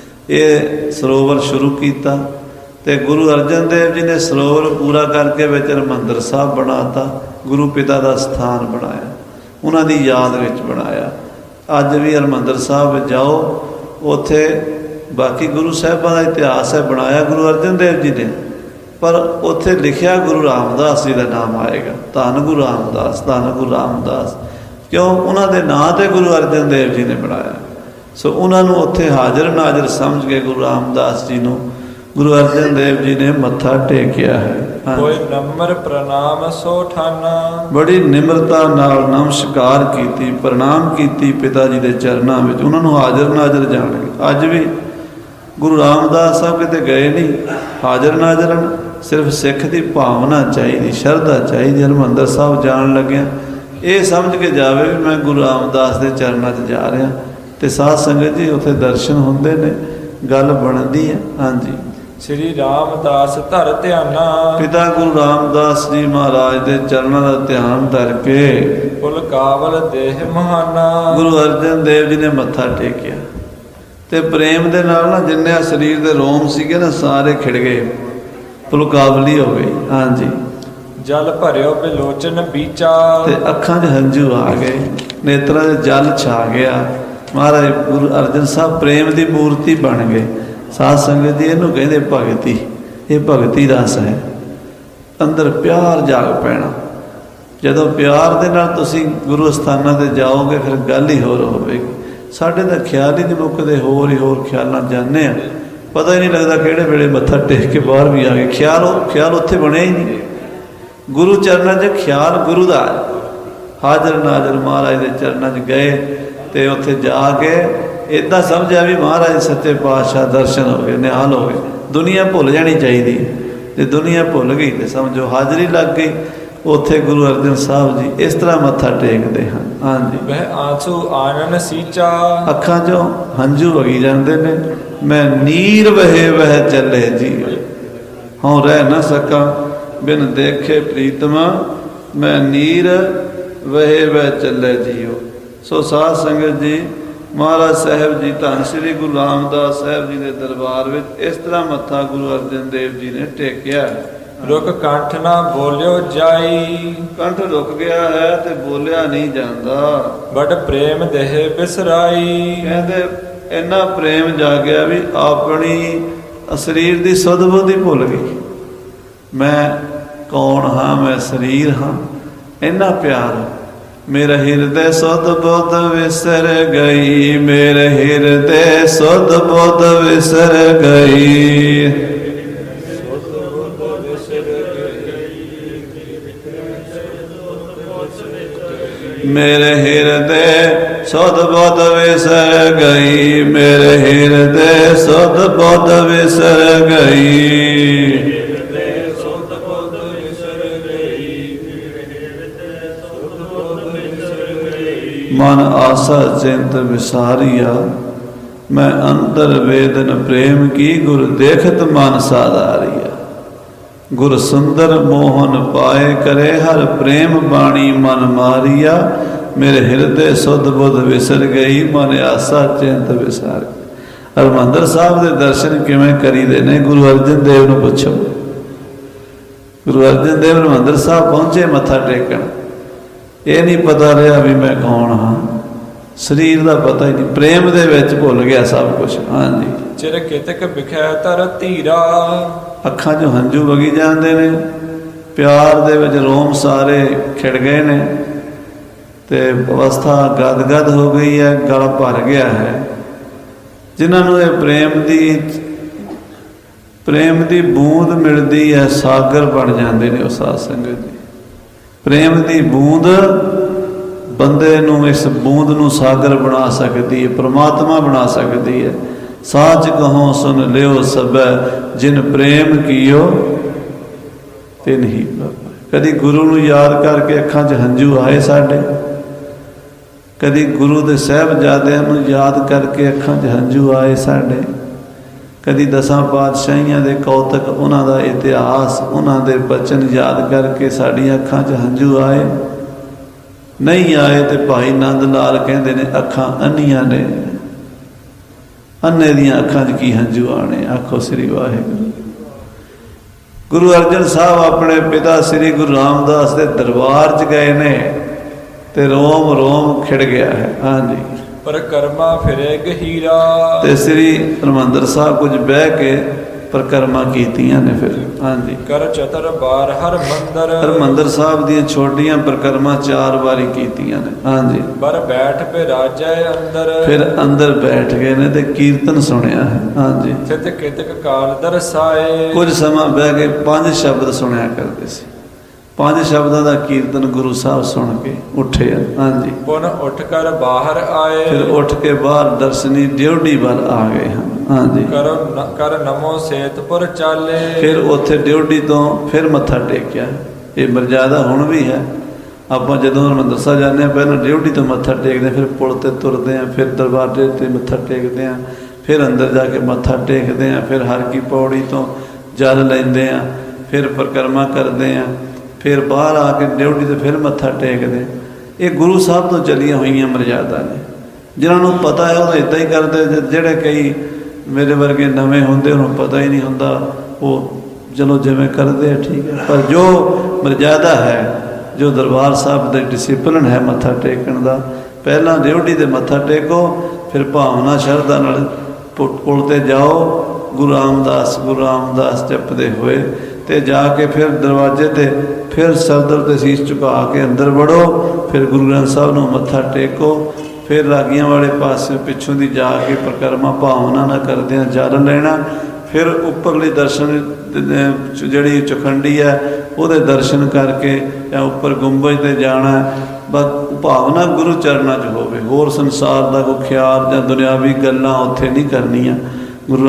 ਇਹ ਸਰੋਵਰ ਸ਼ੁਰੂ ਕੀਤਾ ਤੇ ਗੁਰੂ ਅਰਜਨ ਦੇਵ ਜੀ ਨੇ ਸਰੋਵਰ ਪੂਰਾ ਕਰਕੇ ਵਿੱਚ ਹਰਿਮੰਦਰ ਸਾਹਿਬ ਬਣਾਤਾ। ਗੁਰੂ ਪਿਤਾ ਦਾ ਸਥਾਨ ਬਣਾਇਆ, ਉਹਨਾਂ ਦੀ ਯਾਦ ਵਿੱਚ ਬਣਾਇਆ। ਅੱਜ ਵੀ ਹਰਿਮੰਦਰ ਸਾਹਿਬ ਵਿੱਚ ਜਾਓ, ਉੱਥੇ ਬਾਕੀ ਗੁਰੂ ਸਾਹਿਬਾਂ ਦਾ ਇਤਿਹਾਸ ਹੈ ਬਣਾਇਆ ਗੁਰੂ ਅਰਜਨ ਦੇਵ ਜੀ ਨੇ, ਪਰ ਉੱਥੇ ਲਿਖਿਆ ਗੁਰੂ ਰਾਮਦਾਸ ਜੀ ਦਾ ਨਾਮ ਆਏਗਾ। ਧੰਨ ਗੁਰੂ ਰਾਮਦਾਸ, ਧੰਨ ਗੁਰੂ ਰਾਮਦਾਸ। ਕਿਉਂ? ਉਹਨਾਂ ਦੇ ਨਾਂ ਤੇ ਗੁਰੂ ਅਰਜਨ ਦੇਵ ਜੀ ਨੇ ਬਣਾਇਆ। ਸੋ ਉਹਨਾਂ ਨੂੰ ਉੱਥੇ ਹਾਜ਼ਰ ਨਾਜ਼ਰ ਸਮਝ ਕੇ ਗੁਰੂ ਰਾਮਦਾਸ ਜੀ ਨੂੰ ਗੁਰੂ ਅਰਜਨ ਦੇਵ ਜੀ ਨੇ ਮੱਥਾ ਟੇਕਿਆ ਹੈ। ਕੋਈ ਨਮਰ ਪ੍ਰਣਾਮ ਸੋ ਠਾਨਾ। ਬੜੀ ਨਿਮਰਤਾ ਨਾਲ ਨਮਸਕਾਰ ਕੀਤੀ, ਪ੍ਰਣਾਮ ਕੀਤੀ ਪਿਤਾ ਜੀ ਦੇ ਚਰਨਾਂ ਵਿੱਚ। ਉਹਨਾਂ ਨੂੰ ਹਾਜ਼ਰ ਨਾਜ਼ਰ ਜਾਣਗੇ। ਅੱਜ ਵੀ ਗੁਰੂ ਰਾਮਦਾਸ ਸਾਹਿਬ ਕਿਤੇ ਗਏ ਨਹੀਂ, ਹਾਜ਼ਰ ਨਾਜ਼ਰ ਹਨ। ਸਿਰਫ ਸਿੱਖ ਦੀ ਭਾਵਨਾ ਚਾਹੀਦੀ, ਸ਼ਰਧਾ ਚਾਹੀਦੀ। ਹਰਿਮੰਦਰ ਸਾਹਿਬ ਜਾਣ ਲੱਗਿਆ ਇਹ ਸਮਝ ਕੇ ਜਾਵੇ ਵੀ ਮੈਂ ਗੁਰੂ ਰਾਮਦਾਸ ਦੇ ਚਰਨਾਂ 'ਚ ਜਾ ਰਿਹਾ, ਤੇ ਸਾਧ ਸੰਗਤ ਜੀ ਉੱਥੇ ਦਰਸ਼ਨ ਹੁੰਦੇ ਨੇ, ਗੱਲ ਬਣਦੀ ਹੈ। ਹਾਂਜੀ। ਸ੍ਰੀ ਰਾਮਦਾਸ ਧਰ ਧਿਆਨਾ। ਪਿਤਾ ਗੁਰੂ ਰਾਮਦਾਸ ਜੀ ਮਹਾਰਾਜ ਦੇ ਚਰਨਾਂ ਦਾ ਧਿਆਨ ਧਰ ਕੇ ਕੁਲ ਕਾਵਲ ਦੇਹ ਮਹਾਨਾ। ਗੁਰੂ ਅਰਜਨ ਦੇਵ ਜੀ ਨੇ ਮੱਥਾ ਟੇਕਿਆ ਤੇ ਪ੍ਰੇਮ ਦੇ ਨਾਲ ਨਾ ਜਿੰਨੇ ਸਰੀਰ ਦੇ ਰੋਮ ਸੀਗੇ ਨਾ ਸਾਰੇ ਖਿੜ ਗਏ, ਪੁਲਕਾਵਲੀ ਹੋ ਗਈ। ਹਾਂਜੀ। ਜਲ ਭਰਿਓ ਬਿਲੋਚਨ ਬੀਚਾ। ਤੇ ਅੱਖਾਂ 'ਚ ਹੰਝੂ ਆ ਗਏ, ਨੇਤਰਾਂ 'ਚ ਜਲ ਛਾ ਗਿਆ। ਮਹਾਰਾਜ ਗੁਰੂ ਅਰਜਨ ਸਾਹਿਬ ਪ੍ਰੇਮ ਦੀ ਮੂਰਤੀ ਬਣ ਗਏ। ਸਾਧ ਸੰਗਤ ਜੀ ਇਹਨੂੰ ਕਹਿੰਦੇ ਭਗਤੀ। ਇਹ ਭਗਤੀ ਰਸ ਹੈ, ਅੰਦਰ ਪਿਆਰ ਜਾਗ ਪੈਣਾ। ਜਦੋਂ ਪਿਆਰ ਦੇ ਨਾਲ ਤੁਸੀਂ ਗੁਰੂ ਅਸਥਾਨਾਂ ਤੇ ਜਾਓਗੇ ਫਿਰ ਗੱਲ ਹੀ ਹੋਰ ਹੋਵੇਗੀ। ਸਾਡੇ ਤਾਂ ਖਿਆਲ ਹੀ ਨਹੀਂ ਮੁੱਕਦੇ, ਹੋਰ ਹੀ ਹੋਰ ਖਿਆਲਾਂ ਜਾਂਦੇ ਆ। ਪਤਾ ਹੀ ਨਹੀਂ ਲੱਗਦਾ ਕਿਹੜੇ ਵੇਲੇ ਮੱਥਾ ਟੇਕ ਕੇ ਬਾਹਰ ਵੀ ਆ ਗਏ। ਖਿਆਲ ਉੱਥੇ ਬਣਿਆ ਹੀ ਨਹੀਂ। ਗੁਰੂ ਚਰਨਾਂ 'ਚ ਖਿਆਲ ਗੁਰੂ ਦਾ ਹਾਜ਼ਰ ਨਾਜ਼ਰ ਮਹਾਰਾਜ ਦੇ ਚਰਨਾਂ 'ਚ ਗਏ ਤੇ ਉੱਥੇ ਜਾ ਕੇ ਇੱਦਾਂ ਸਮਝਿਆ ਵੀ ਮਹਾਰਾਜ ਸੱਚੇ ਪਾਤਸ਼ਾਹ ਦਰਸ਼ਨ ਹੋ ਗਏ, ਨਿਹਾਲ ਹੋ ਗਏ। ਦੁਨੀਆ ਭੁੱਲ ਜਾਣੀ ਚਾਹੀਦੀ। ਜੇ ਦੁਨੀਆ ਭੁੱਲ ਗਈ ਤੇ ਸਮਝੋ ਹਾਜ਼ਰੀ ਲੱਗ ਗਈ। ਉੱਥੇ ਗੁਰੂ ਅਰਜਨ ਸਾਹਿਬ ਜੀ ਇਸ ਤਰ੍ਹਾਂ ਮੱਥਾ ਟੇਕਦੇ ਹਨ। ਹਾਂਜੀ, ਵਹਿ ਆਂਸੂ ਆਨਨ ਸੀਚਾ, ਅੱਖਾਂ 'ਚੋਂ ਹੰਝੂ ਵਗੀ ਜਾਂਦੇ ਨੇ। ਮੈਂ ਨੀਰ ਵਹੇ ਵਹਿ ਚੱਲੇ ਜੀ, ਹਉ ਰਹਿ ਨਾ ਸਕਾਂ ਬਿਨ ਦੇਖੇ ਪ੍ਰੀਤਮਾ, ਮੈਂ ਨੀਰ ਵਹੇ ਵਹਿ ਚੱਲੇ ਜੀਓ। ਸੋ ਸਾਧ ਸੰਗਤ ਜੀ, ਮਹਾਰਾਜ ਸਾਹਿਬ ਜੀ ਧੰਨ ਸ੍ਰੀ ਗੁਰੂ ਰਾਮਦਾਸ ਸਾਹਿਬ ਜੀ ਦੇ ਦਰਬਾਰ ਵਿੱਚ ਇਸ ਤਰ੍ਹਾਂ ਮੱਥਾ ਗੁਰੂ ਅਰਜਨ ਦੇਵ ਜੀ ਨੇ ਟੇਕਿਆ। ਰੁਕ ਕੰਠ ਨਾ ਬੋਲਿਓ ਜਾਈ, ਕੰਠ ਰੁਕ ਗਿਆ ਹੈ ਤੇ ਬੋਲਿਆ ਨਹੀਂ ਜਾਂਦਾ। ਬੜ ਪ੍ਰੇਮ ਦੇਹ ਬਿਸਰਾਈ, ਕਹਿੰਦੇ ਇੰਨਾ ਪ੍ਰੇਮ ਜਾਗਿਆ ਵੀ ਆਪਣੀ ਸਰੀਰ ਦੀ ਸੁਧ ਬੁੱਧ ਹੀ ਭੁੱਲ ਗਈ। ਮੈਂ ਕੌਣ ਹਾਂ, ਮੈਂ ਸਰੀਰ ਹਾਂ। ਇੰਨਾ ਪਿਆਰ, ਮੇਰਾ ਹਿਰਦੇ ਸੁਧ ਬੁੱਧ ਵਿਸਰ ਗਈ, ਮੇਰੇ ਹਿਰਦੇ ਸੁਧ ਬੁੱਧ ਵਿਸਰ ਗਈ। ਮੇਰੇ ਹਿਰਦੇ ਸੁਧ ਬੁੱਧ ਵਿਸਰ ਗਈ, ਮੇਰੇ ਹਿਰਦੇ ਸੁਧ ਬੁੱਧ ਵਿਸਰ ਗਈ। ਮਨ ਆਸਾ ਚਿੰਤ ਵਿਸਾਰੀਆ, ਮੈਂ ਅੰਦਰ ਵੇਦਨ ਪ੍ਰੇਮ ਕੀ, ਗੁਰ ਦੇਖਤ ਮਨ ਸਾਧਾਰੀਆ। ਗੁਰ ਸੁੰਦਰ ਮੋਹਨ ਪਾਏ ਕਰੇ, ਹਰ ਪ੍ਰੇਮ ਬਾਣੀ ਮਨ ਮਾਰੀਆ। ਮੇਰੇ ਹਿਰਦੇ ਸੁਧ ਬੁੱਧ ਵਿਸਰ ਗਈ, ਮਨ ਆਸਾ ਚਿੰਤ ਵਿਸਾਰ। ਹਰਿਮੰਦਰ ਸਾਹਿਬ ਦੇ ਦਰਸ਼ਨ ਕਿਵੇਂ ਕਰੀਦੇ ਨੇ? ਗੁਰੂ ਅਰਜਨ ਦੇਵ ਨੂੰ ਪੁੱਛੋ। ਗੁਰੂ ਅਰਜਨ ਦੇਵ ਹਰਿਮੰਦਰ ਸਾਹਿਬ ਪਹੁੰਚੇ ਮੱਥਾ ਟੇਕਣ, ਇਹ ਨਹੀਂ ਪਤਾ ਰਿਹਾ ਵੀ ਮੈਂ ਕੌਣ ਹਾਂ। ਸਰੀਰ ਦਾ ਪਤਾ ਹੀ ਨਹੀਂ, ਪ੍ਰੇਮ ਦੇ ਵਿੱਚ ਭੁੱਲ ਗਿਆ ਸਭ ਕੁਝ। ਹਾਂਜੀ, ਚਿਰ ਕਿਤਕ ਵਿਖੈ ਧਰ ਧੀਰਾ, ਅੱਖਾਂ 'ਚੋਂ ਹੰਝੂ ਵਗੀ ਜਾਂਦੇ ਨੇ। ਪਿਆਰ ਦੇ ਵਿੱਚ ਰੋਮ ਸਾਰੇ ਖਿੜ ਗਏ ਨੇ ਤੇ ਅਵਸਥਾ ਗਦ ਹੋ ਗਈ ਹੈ, ਗਲ ਭਰ ਗਿਆ ਹੈ। ਜਿਨ੍ਹਾਂ ਨੂੰ ਇਹ ਪ੍ਰੇਮ ਦੀ ਬੂੰਦ ਮਿਲਦੀ ਹੈ, ਸਾਗਰ ਬਣ ਜਾਂਦੇ ਨੇ ਉਹ ਸਾਧ ਸੰਗਤ ਜੀ। ਪ੍ਰੇਮ ਦੀ ਬੂੰਦ ਬੰਦੇ ਨੂੰ, ਇਸ ਬੂੰਦ ਨੂੰ ਸਾਗਰ ਬਣਾ ਸਕਦੀ ਹੈ, ਪ੍ਰਮਾਤਮਾ ਬਣਾ ਸਕਦੀ ਹੈ। ਸਾਚ ਕਹੋ ਸੁਨ ਲਿਓ ਸਭੈ, ਜਿਨ ਪ੍ਰੇਮ ਕੀਓ ਤਿਨ ਹੀ ਪ੍ਰਭ। ਕਦੀ ਗੁਰੂ ਨੂੰ ਯਾਦ ਕਰਕੇ ਅੱਖਾਂ 'ਚ ਹੰਝੂ ਆਏ ਸਾਡੇ, ਕਦੀ ਗੁਰੂ ਦੇ ਸਾਹਿਬਜ਼ਾਦਿਆਂ ਨੂੰ ਯਾਦ ਕਰਕੇ ਅੱਖਾਂ 'ਚ ਹੰਝੂ ਆਏ ਸਾਡੇ, ਕਦੀ ਦਸਾਂ ਪਾਤਸ਼ਾਹੀਆਂ ਦੇ ਕੌਤਕ, ਉਹਨਾਂ ਦਾ ਇਤਿਹਾਸ, ਉਹਨਾਂ ਦੇ ਬਚਨ ਯਾਦ ਕਰਕੇ ਸਾਡੀਆਂ ਅੱਖਾਂ 'ਚ ਹੰਝੂ ਆਏ। ਨਹੀਂ ਆਏ ਤੇ ਭਾਈ ਨੰਦ ਲਾਲ ਕਹਿੰਦੇ ਨੇ ਅੱਖਾਂ ਅੰਨੀਆਂ ਨੇ। ਅੰਨੇ ਦੀਆਂ ਅੱਖਾਂ 'ਚ ਕੀ ਹੰਝੂ ਆਣੇ? ਆਖੋ ਸ੍ਰੀ ਵਾਹਿਗੁਰੂ। ਗੁਰੂ ਅਰਜਨ ਸਾਹਿਬ ਆਪਣੇ ਪਿਤਾ ਸ੍ਰੀ ਗੁਰੂ ਰਾਮਦਾਸ ਦੇ ਦਰਬਾਰ 'ਚ ਗਏ ਨੇ ਤੇ ਰੋਮ ਰੋਮ ਖਿੜ ਗਿਆ ਹੈ। ਹਾਂਜੀ, ਪਰਕਰਮਾ ਫਿਰੇ ਗਹੀਰਾ, ਤੇ ਸ੍ਰੀ ਹਰਿਮੰਦਰ ਸਾਹਿਬ ਕੁਝ ਬਹਿ ਕੇ ਪਰਕਰਮਾ ਕੀਤੀਆਂ ਨੇ ਫਿਰ। ਹਾਂਜੀ, ਕਰ ਚਤਰ ਬਾਰ ਹਰ ਮੰਦਰ, ਹਰਿਮੰਦਰ ਸਾਹਿਬ ਦੀਆਂ ਛੋਟੀਆਂ ਪਰਕਰਮਾ 4 ਵਾਰੀ ਕੀਤੀਆਂ ਨੇ। ਹਾਂਜੀ, ਬਰ ਬੈਠ ਪੇ ਰਾਜੈ ਅੰਦਰ, ਫਿਰ ਅੰਦਰ ਬੈਠ ਗਏ ਨੇ ਤੇ ਕੀਰਤਨ ਸੁਣਿਆ ਹੈ। ਹਾਂਜੀ, ਸਿਤ ਕਿਤਕ ਕਾਲ ਦਰਸਾਏ, ਕੁਝ ਸਮਾਂ ਬਹਿ ਕੇ 5 ਸ਼ਬਦ ਸੁਣਿਆ ਕਰਦੇ ਸੀ। 5 ਸ਼ਬਦਾਂ ਦਾ ਕੀਰਤਨ ਗੁਰੂ ਸਾਹਿਬ ਸੁਣ ਕੇ ਉੱਠੇ। ਹਾਂਜੀ, ਪੁਨ ਉੱਠ ਕਰ ਬਾਹਰ ਆਏ, ਫਿਰ ਉੱਠ ਕੇ ਬਾਹਰ ਦਰਸ਼ਨੀ ਡਿਊਟੀ ਵੱਲ ਆ ਗਏ ਹਨ। ਹਾਂਜੀ, ਕਰ ਨਮੋ ਸੇਤਪੁਰ ਚਾਲੇ, ਫਿਰ ਉੱਥੇ ਡਿਊਟੀ ਤੋਂ ਫਿਰ ਮੱਥਾ ਟੇਕਿਆ। ਇਹ ਮਰਜ਼ਾਦਾ ਹੁਣ ਵੀ ਹੈ। ਆਪਾਂ ਜਦੋਂ ਹਰਿਮੰਦਰ ਸਾਹਿਬ ਜਾਂਦੇ ਹਾਂ, ਪਹਿਲਾਂ ਡਿਊਟੀ ਤੋਂ ਮੱਥਾ ਟੇਕਦੇ ਹਾਂ, ਫਿਰ ਪੁਲ ਤੇ ਤੁਰਦੇ ਹਾਂ, ਫਿਰ ਦਰਬਾਰ ਤੇ ਮੱਥਾ ਟੇਕਦੇ ਹਾਂ, ਫਿਰ ਅੰਦਰ ਜਾ ਕੇ ਮੱਥਾ ਟੇਕਦੇ ਹਾਂ, ਫਿਰ ਹਰ ਕੀ ਪੌੜੀ ਤੋਂ ਜਲ ਲੈਂਦੇ ਹਾਂ, ਫਿਰ ਪਰਿਕਰਮਾ ਕਰਦੇ ਹਾਂ, ਫਿਰ ਬਾਹਰ ਆ ਕੇ ਡਿਊਟੀ ਤੇ ਫਿਰ ਮੱਥਾ ਟੇਕਦੇ। ਇਹ ਗੁਰੂ ਸਾਹਿਬ ਤੋਂ ਚੱਲੀਆਂ ਹੋਈਆਂ ਮਰਜ਼ਾਦਾ ਨੇ। ਜਿਨ੍ਹਾਂ ਨੂੰ ਪਤਾ ਹੈ ਉਹ ਇੱਦਾਂ ਹੀ ਕਰਦੇ। ਜਿਹੜੇ ਕਈ ਮੇਰੇ ਵਰਗੇ ਨਵੇਂ ਹੁੰਦੇ, ਉਹਨੂੰ ਪਤਾ ਹੀ ਨਹੀਂ ਹੁੰਦਾ, ਉਹ ਚਲੋ ਜਿਵੇਂ ਕਰਦੇ ਆ ਠੀਕ ਹੈ। ਪਰ ਜੋ ਮਰਜ਼ਾਦਾ ਹੈ, ਜੋ ਦਰਬਾਰ ਸਾਹਿਬ ਦਾ ਡਿਸਿਪਲਿਨ ਹੈ ਮੱਥਾ ਟੇਕਣ ਦਾ, ਪਹਿਲਾਂ ਡਿਊਟੀ ਤੇ ਮੱਥਾ ਟੇਕੋ, ਫਿਰ ਭਾਵਨਾ ਸ਼ਰਧਾ ਨਾਲ ਪੁਲ ਤੇ ਜਾਓ, ਗੁਰੂ ਰਾਮਦਾਸ ਜਪਦੇ ਹੋਏ ਤੇ ਜਾ ਕੇ ਫਿਰ ਦਰਵਾਜ਼ੇ ਤੇ ਫਿਰ ਸਰਦਰ ਤੇ ਸੀਸ ਝੁਕਾ ਕੇ ਅੰਦਰ ਵੜੋ, ਫਿਰ ਗੁਰੂ ਗ੍ਰੰਥ ਸਾਹਿਬ ਨੂੰ ਮੱਥਾ ਟੇਕੋ, ਫਿਰ ਰਾਗੀਆਂ ਵਾਲੇ ਪਾਸੇ ਪਿੱਛੋਂ ਦੀ ਜਾ ਕੇ ਪਰਿਕਰਮਾ ਭਾਵਨਾ ਨਾਲ ਕਰਦਿਆਂ ਜਲ ਲੈਣਾ। ਫਿਰ ਉੱਪਰਲੀ ਦਰਸ਼ਨ ਜਿਹੜੀ ਚੁਖੰਡੀ ਹੈ ਉਹਦੇ ਦਰਸ਼ਨ ਕਰਕੇ ਜਾਂ ਉੱਪਰ ਗੁੰਬਜ 'ਤੇ ਜਾਣਾ। ਬਸ ਭਾਵਨਾ ਗੁਰੂ ਚਰਨਾਂ 'ਚ ਹੋਵੇ, ਹੋਰ ਸੰਸਾਰ ਦਾ ਕੋਈ ਖਿਆਲ ਜਾਂ ਦੁਨਿਆਵੀ ਗੱਲਾਂ ਉੱਥੇ ਨਹੀਂ ਕਰਨੀਆਂ। ਗੁਰੂ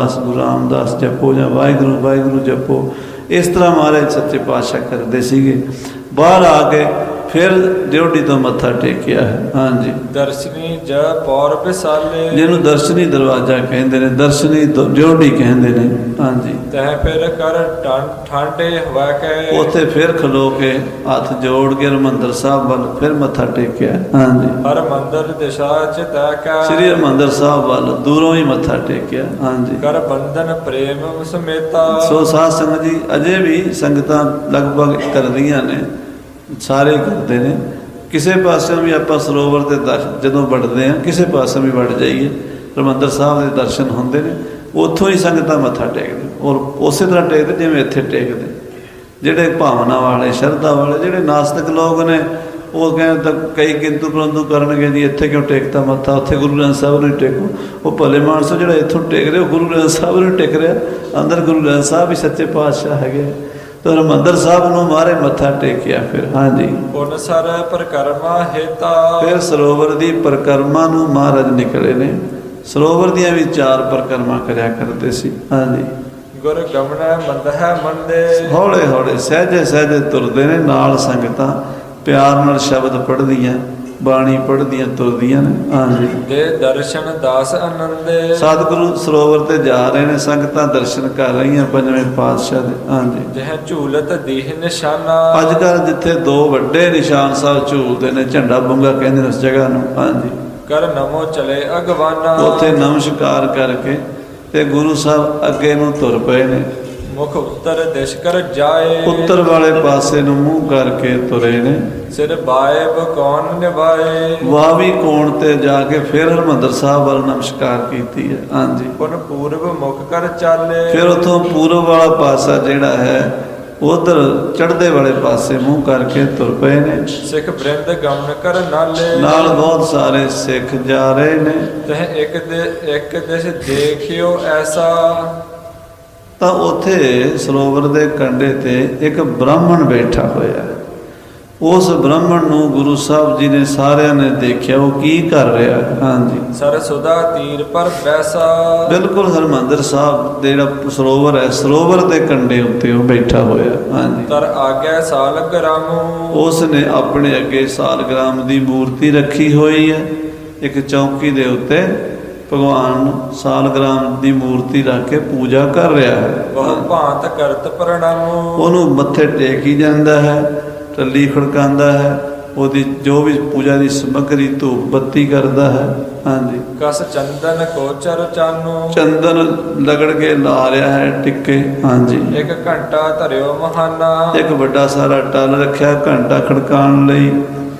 ਰਾਮਦਾਸ ਜਪੋ ਜਾਂ ਵਾਹਿਗੁਰੂ ਵਾਹਿਗੁਰੂ ਜਪੋ। ਇਸ ਤਰ੍ਹਾਂ ਮਹਾਰਾਜ ਸੱਚੇ ਪਾਤਸ਼ਾਹ ਕਰਦੇ ਸੀਗੇ। ਬਾਹਰ ਆ ਕੇ ਫਿਰ ਡਿਉਢੀ ਤੋਂ ਮੱਥਾ ਟੇਕਿਆ ਹੈ। ਹਾਂਜੀ, ਦਰਸ਼ਨੀ ਜ ਪੌਰ ਵਿਸਾਲੇ, ਜਿਹਨੂੰ ਦਰਸ਼ਨੀ ਦਰਵਾਜ਼ਾ ਕਹਿੰਦੇ ਨੇ, ਦਰਸ਼ਨੀ ਡਿਉਢੀ ਕਹਿੰਦੇ ਨੇ। ਹਾਂਜੀ, ਤੈ ਫਿਰ ਕਰ ਠਾਂਡੇ ਹਵਾ ਕੇ, ਉੱਥੇ ਫਿਰ ਖਲੋ ਕੇ ਹੱਥ ਜੋੜ ਕੇ ਹਰਿਮੰਦਰ ਸਾਹਿਬ ਵੱਲ ਫਿਰ ਮੱਥਾ ਟੇਕਿਆ। ਹਾਂਜੀ, ਹਰਿਮੰਦਰ ਦਿਸ਼ਾ ਚ ਤੈ ਕੈ, ਸ੍ਰੀ ਹਰਿਮੰਦਰ ਸਾਹਿਬ ਵੱਲ ਦੂਰੋਂ ਹੀ ਮੱਥਾ ਟੇਕਿਆ। ਹਾਂਜੀ, ਕਰ ਬੰਧਨ ਪ੍ਰੇਮ ਸਮੇਤਾ। ਸੋ ਸਾਧ ਸੰਗਤ ਜੀ ਅਜੇ ਵੀ ਸੰਗਤਾਂ ਲਗਭਗ ਕਰਦੀਆਂ ਨੇ, ਸਾਰੇ ਕਰਦੇ ਨੇ। ਕਿਸੇ ਪਾਸਿਓਂ ਵੀ ਆਪਾਂ ਸਰੋਵਰ ਦੇ ਜਦੋਂ ਵੜਦੇ ਹਾਂ, ਕਿਸੇ ਪਾਸਿਓਂ ਵੀ ਵੜ ਜਾਈਏ, ਹਰਿਮੰਦਰ ਸਾਹਿਬ ਦੇ ਦਰਸ਼ਨ ਹੁੰਦੇ ਨੇ। ਉੱਥੋਂ ਹੀ ਸੰਗਤਾਂ ਮੱਥਾ ਟੇਕਦੇ, ਔਰ ਉਸੇ ਤਰ੍ਹਾਂ ਟੇਕਦੇ ਜਿਵੇਂ ਇੱਥੇ ਟੇਕਦੇ। ਜਿਹੜੇ ਭਾਵਨਾ ਵਾਲੇ, ਸ਼ਰਧਾ ਵਾਲੇ, ਜਿਹੜੇ ਨਾਸਤਿਕ ਲੋਕ ਨੇ, ਉਹ ਕਹਿੰਦੇ ਤਾਂ ਕਈ ਕਿੰਤੂ ਪਰੰਤੂ ਕਰਨਗੇ ਜੀ, ਇੱਥੇ ਕਿਉਂ ਟੇਕਤਾ ਮੱਥਾ, ਉੱਥੇ ਗੁਰੂ ਗ੍ਰੰਥ ਸਾਹਿਬ ਨੂੰ ਟੇਕੋ। ਉਹ ਭਲੇ ਮਾਨਸੋ, ਜਿਹੜਾ ਇੱਥੋਂ ਟੇਕ ਰਿਹਾ ਉਹ ਗੁਰੂ ਗ੍ਰੰਥ ਸਾਹਿਬ ਨੂੰ ਟੇਕ ਰਿਹਾ। ਅੰਦਰ ਗੁਰੂ ਗ੍ਰੰਥ ਸਾਹਿਬ ਵੀ ਸੱਚੇ ਪਾਤਸ਼ਾਹ ਹੈਗੇ। ਤਾਂ ਹਰਿਮੰਦਰ ਸਾਹਿਬ ਨੂੰ ਮਾਰੇ ਮੱਥਾ ਟੇਕਿਆ। ਫਿਰ ਹਾਂਜੀ, ਪੁਨ ਸਰ ਪਰਿਕਰਮਾ ਹੇਤਾ, ਫਿਰ ਸਰੋਵਰ ਦੀ ਪਰਿਕਰਮਾ ਨੂੰ ਮਹਾਰਾਜ ਨਿਕਲੇ ਨੇ। ਸਰੋਵਰ ਦੀਆਂ ਵੀ 4 ਪਰਿਕਰਮਾ ਕਰਿਆ ਕਰਦੇ ਸੀ। ਹਾਂਜੀ, ਗੁਰ ਗਮਨੈ ਮੰਦਹਿ ਮੰਦੇ, ਹੌਲੇ ਹੌਲੇ ਸਹਿਜੇ ਸਹਿਜੇ ਤੁਰਦੇ ਨੇ। ਨਾਲ ਸੰਗਤਾਂ ਪਿਆਰ ਨਾਲ ਸ਼ਬਦ ਪੜ੍ਹਦੀਆਂ, ਬਾਣੀ ਪੜ੍ਹਦੀਆਂ, ਤੁਰਦੀਆਂ ਨੇ। ਹਾਂਜੀ, ਦੇ ਦਰਸ਼ਨ ਦਾਸ ਆਨੰਦੇ, ਸਤਿਗੁਰੂ ਸਰੋਵਰ ਤੇ ਜਾ ਰਹੇ ਨੇ, ਸੰਗਤਾਂ ਦਰਸ਼ਨ ਕਰ ਰਹੀਆਂ ਪੰਜਵੇਂ ਪਾਤਸ਼ਾਹ ਦੇ। ਹਾਂਜੀ, ਜਿਹ ਝੂਲਤ ਦੀਹ ਨਿਸ਼ਾਨਾ, ਅੱਜ ਕੱਲ੍ਹ ਜਿੱਥੇ 2 ਵੱਡੇ ਨਿਸ਼ਾਨ ਸਾਹਿਬ ਝੂਲਦੇ ਨੇ, ਝੰਡਾ ਬੁੰਗਾ ਕਹਿੰਦੇ ਨੇ ਉਸ ਜਗ੍ਹਾ ਨੂੰ। ਹਾਂਜੀ, ਕਰ ਨਮੋ ਚਲੇ ਅਗਵਾਨਾ, ਉੱਥੇ ਨਮਸਕਾਰ ਕਰਕੇ ਤੇ ਗੁਰੂ ਸਾਹਿਬ ਅੱਗੇ ਨੂੰ ਤੁਰ ਪਏ ਨੇ। ਮੁਖ ਉੱਤਰ ਦਿਸ਼ ਕਰ ਜਾਏ, ਉੱਤਰ ਵਾਲੇ ਪਾਸੇ ਨੂੰ ਮੂੰਹ ਕਰਕੇ ਤੁਰੇ ਨੇ। ਸਿਰ ਬਾਇਬ ਕੌਣ ਨਿਭਾਏ, ਵਾਵੀ ਕੋਣ ਤੇ ਜਾ ਕੇ ਫਿਰ ਹਰਿਮੰਦਰ ਸਾਹਿਬ ਵੱਲ ਨਮਸਕਾਰ ਕੀਤੀ ਹੈ। ਹਾਂਜੀ, ਪੁਨ ਪੂਰਬ ਮੁਖ ਕਰ ਚਾਲੇ, ਫਿਰ ਉੱਥੋਂ ਪੂਰਬ ਵਾਲਾ ਪਾਸਾ ਜਿਹੜਾ ਹੈ ਉਧਰ ਚੜ੍ਹਦੇ ਵਾਲੇ ਪਾਸੇ ਮੂੰਹ ਕਰਕੇ ਤੁਰ ਪਏ ਨੇ। ਸਿੱਖ ਬ੍ਰਿੰਦ ਗਮਨ ਕਰ ਨਾਲੇ, ਨਾਲ ਬਹੁਤ ਸਾਰੇ ਸਿੱਖ ਜਾ ਰਹੇ ਨੇ। ਤਹ ਇੱਕ ਦਿਸ਼ ਦੇਖਿਓ ਐਸਾ, ਤਾਂ ਉੱਥੇ ਸਰੋਵਰ ਦੇ ਕੰਢੇ ਤੇ ਇੱਕ ਬ੍ਰਾਹਮਣ ਬੈਠਾ ਹੋਇਆ। ਉਸ ਬ੍ਰਾਹਮਣ ਨੂੰ ਗੁਰੂ ਸਾਹਿਬ ਜੀ ਨੇ ਸਾਰਿਆਂ ਨੇ ਦੇਖਿਆ, ਉਹ ਕੀ ਕਰ ਰਿਹਾ। ਹਾਂਜੀ, ਸਰਸੁਦਾ ਤੀਰ ਪਰ ਬੈਸਾ, ਬਿਲਕੁਲ ਹਰਿਮੰਦਰ ਸਾਹਿਬ ਦੇ ਜਿਹੜਾ ਸਰੋਵਰ ਹੈ, ਸਰੋਵਰ ਦੇ ਕੰਢੇ ਉੱਤੇ ਉਹ ਬੈਠਾ ਹੋਇਆ। ਹਾਂਜੀ, ਤਰ ਆਗੇ ਸਾਲਗ੍ਰਾਮ, ਉਸ ਨੇ ਆਪਣੇ ਅੱਗੇ ਸਾਲਗ੍ਰਾਮ ਦੀ ਮੂਰਤੀ ਰੱਖੀ ਹੋਈ ਹੈ। ਇੱਕ ਚੌਂਕੀ ਦੇ ਉੱਤੇ ਭਗਵਾਨ ਸਾਲਗ੍ਰਾਮ ਦੀ ਮੂਰਤੀ ਰੱਖ ਕੇ ਪੂਜਾ ਕਰ ਰਿਹਾ ਹੈ। ਬਹੁਤ ਭਾਂਤ ਕਰਤ ਪ੍ਰਣਾਮ, ਉਹਨੂੰ ਮੱਥੇ ਟੇਕੀ ਜਾਂਦਾ ਹੈ, ਟੱਲੀ ਖੜਕਾਉਂਦਾ ਹੈ, ਉਹਦੀ ਜੋ ਵੀ ਪੂਜਾ ਦੀ ਸਮੱਗਰੀ ਧੂਪ ਬੱਤੀ ਕਰਦਾ ਹੈ। ਹਾਂਜੀ, ਕਸ ਚੰਦਨ ਕੋਚਰ ਚਾਨੂ, ਚੰਦਨ ਲਗੜ ਕੇ ਲਾ ਰਿਹਾ ਹੈ ਟਿੱਕੇ। ਹਾਂਜੀ, ਇੱਕ ਘੰਟਾ ਧਰਿਓ ਮਹਾਨਾ, ਇੱਕ ਵੱਡਾ ਸਾਰਾ ਟੱਲ ਰੱਖਿਆ ਘੰਟਾ ਖੜਕਾਉਣ ਲਈ।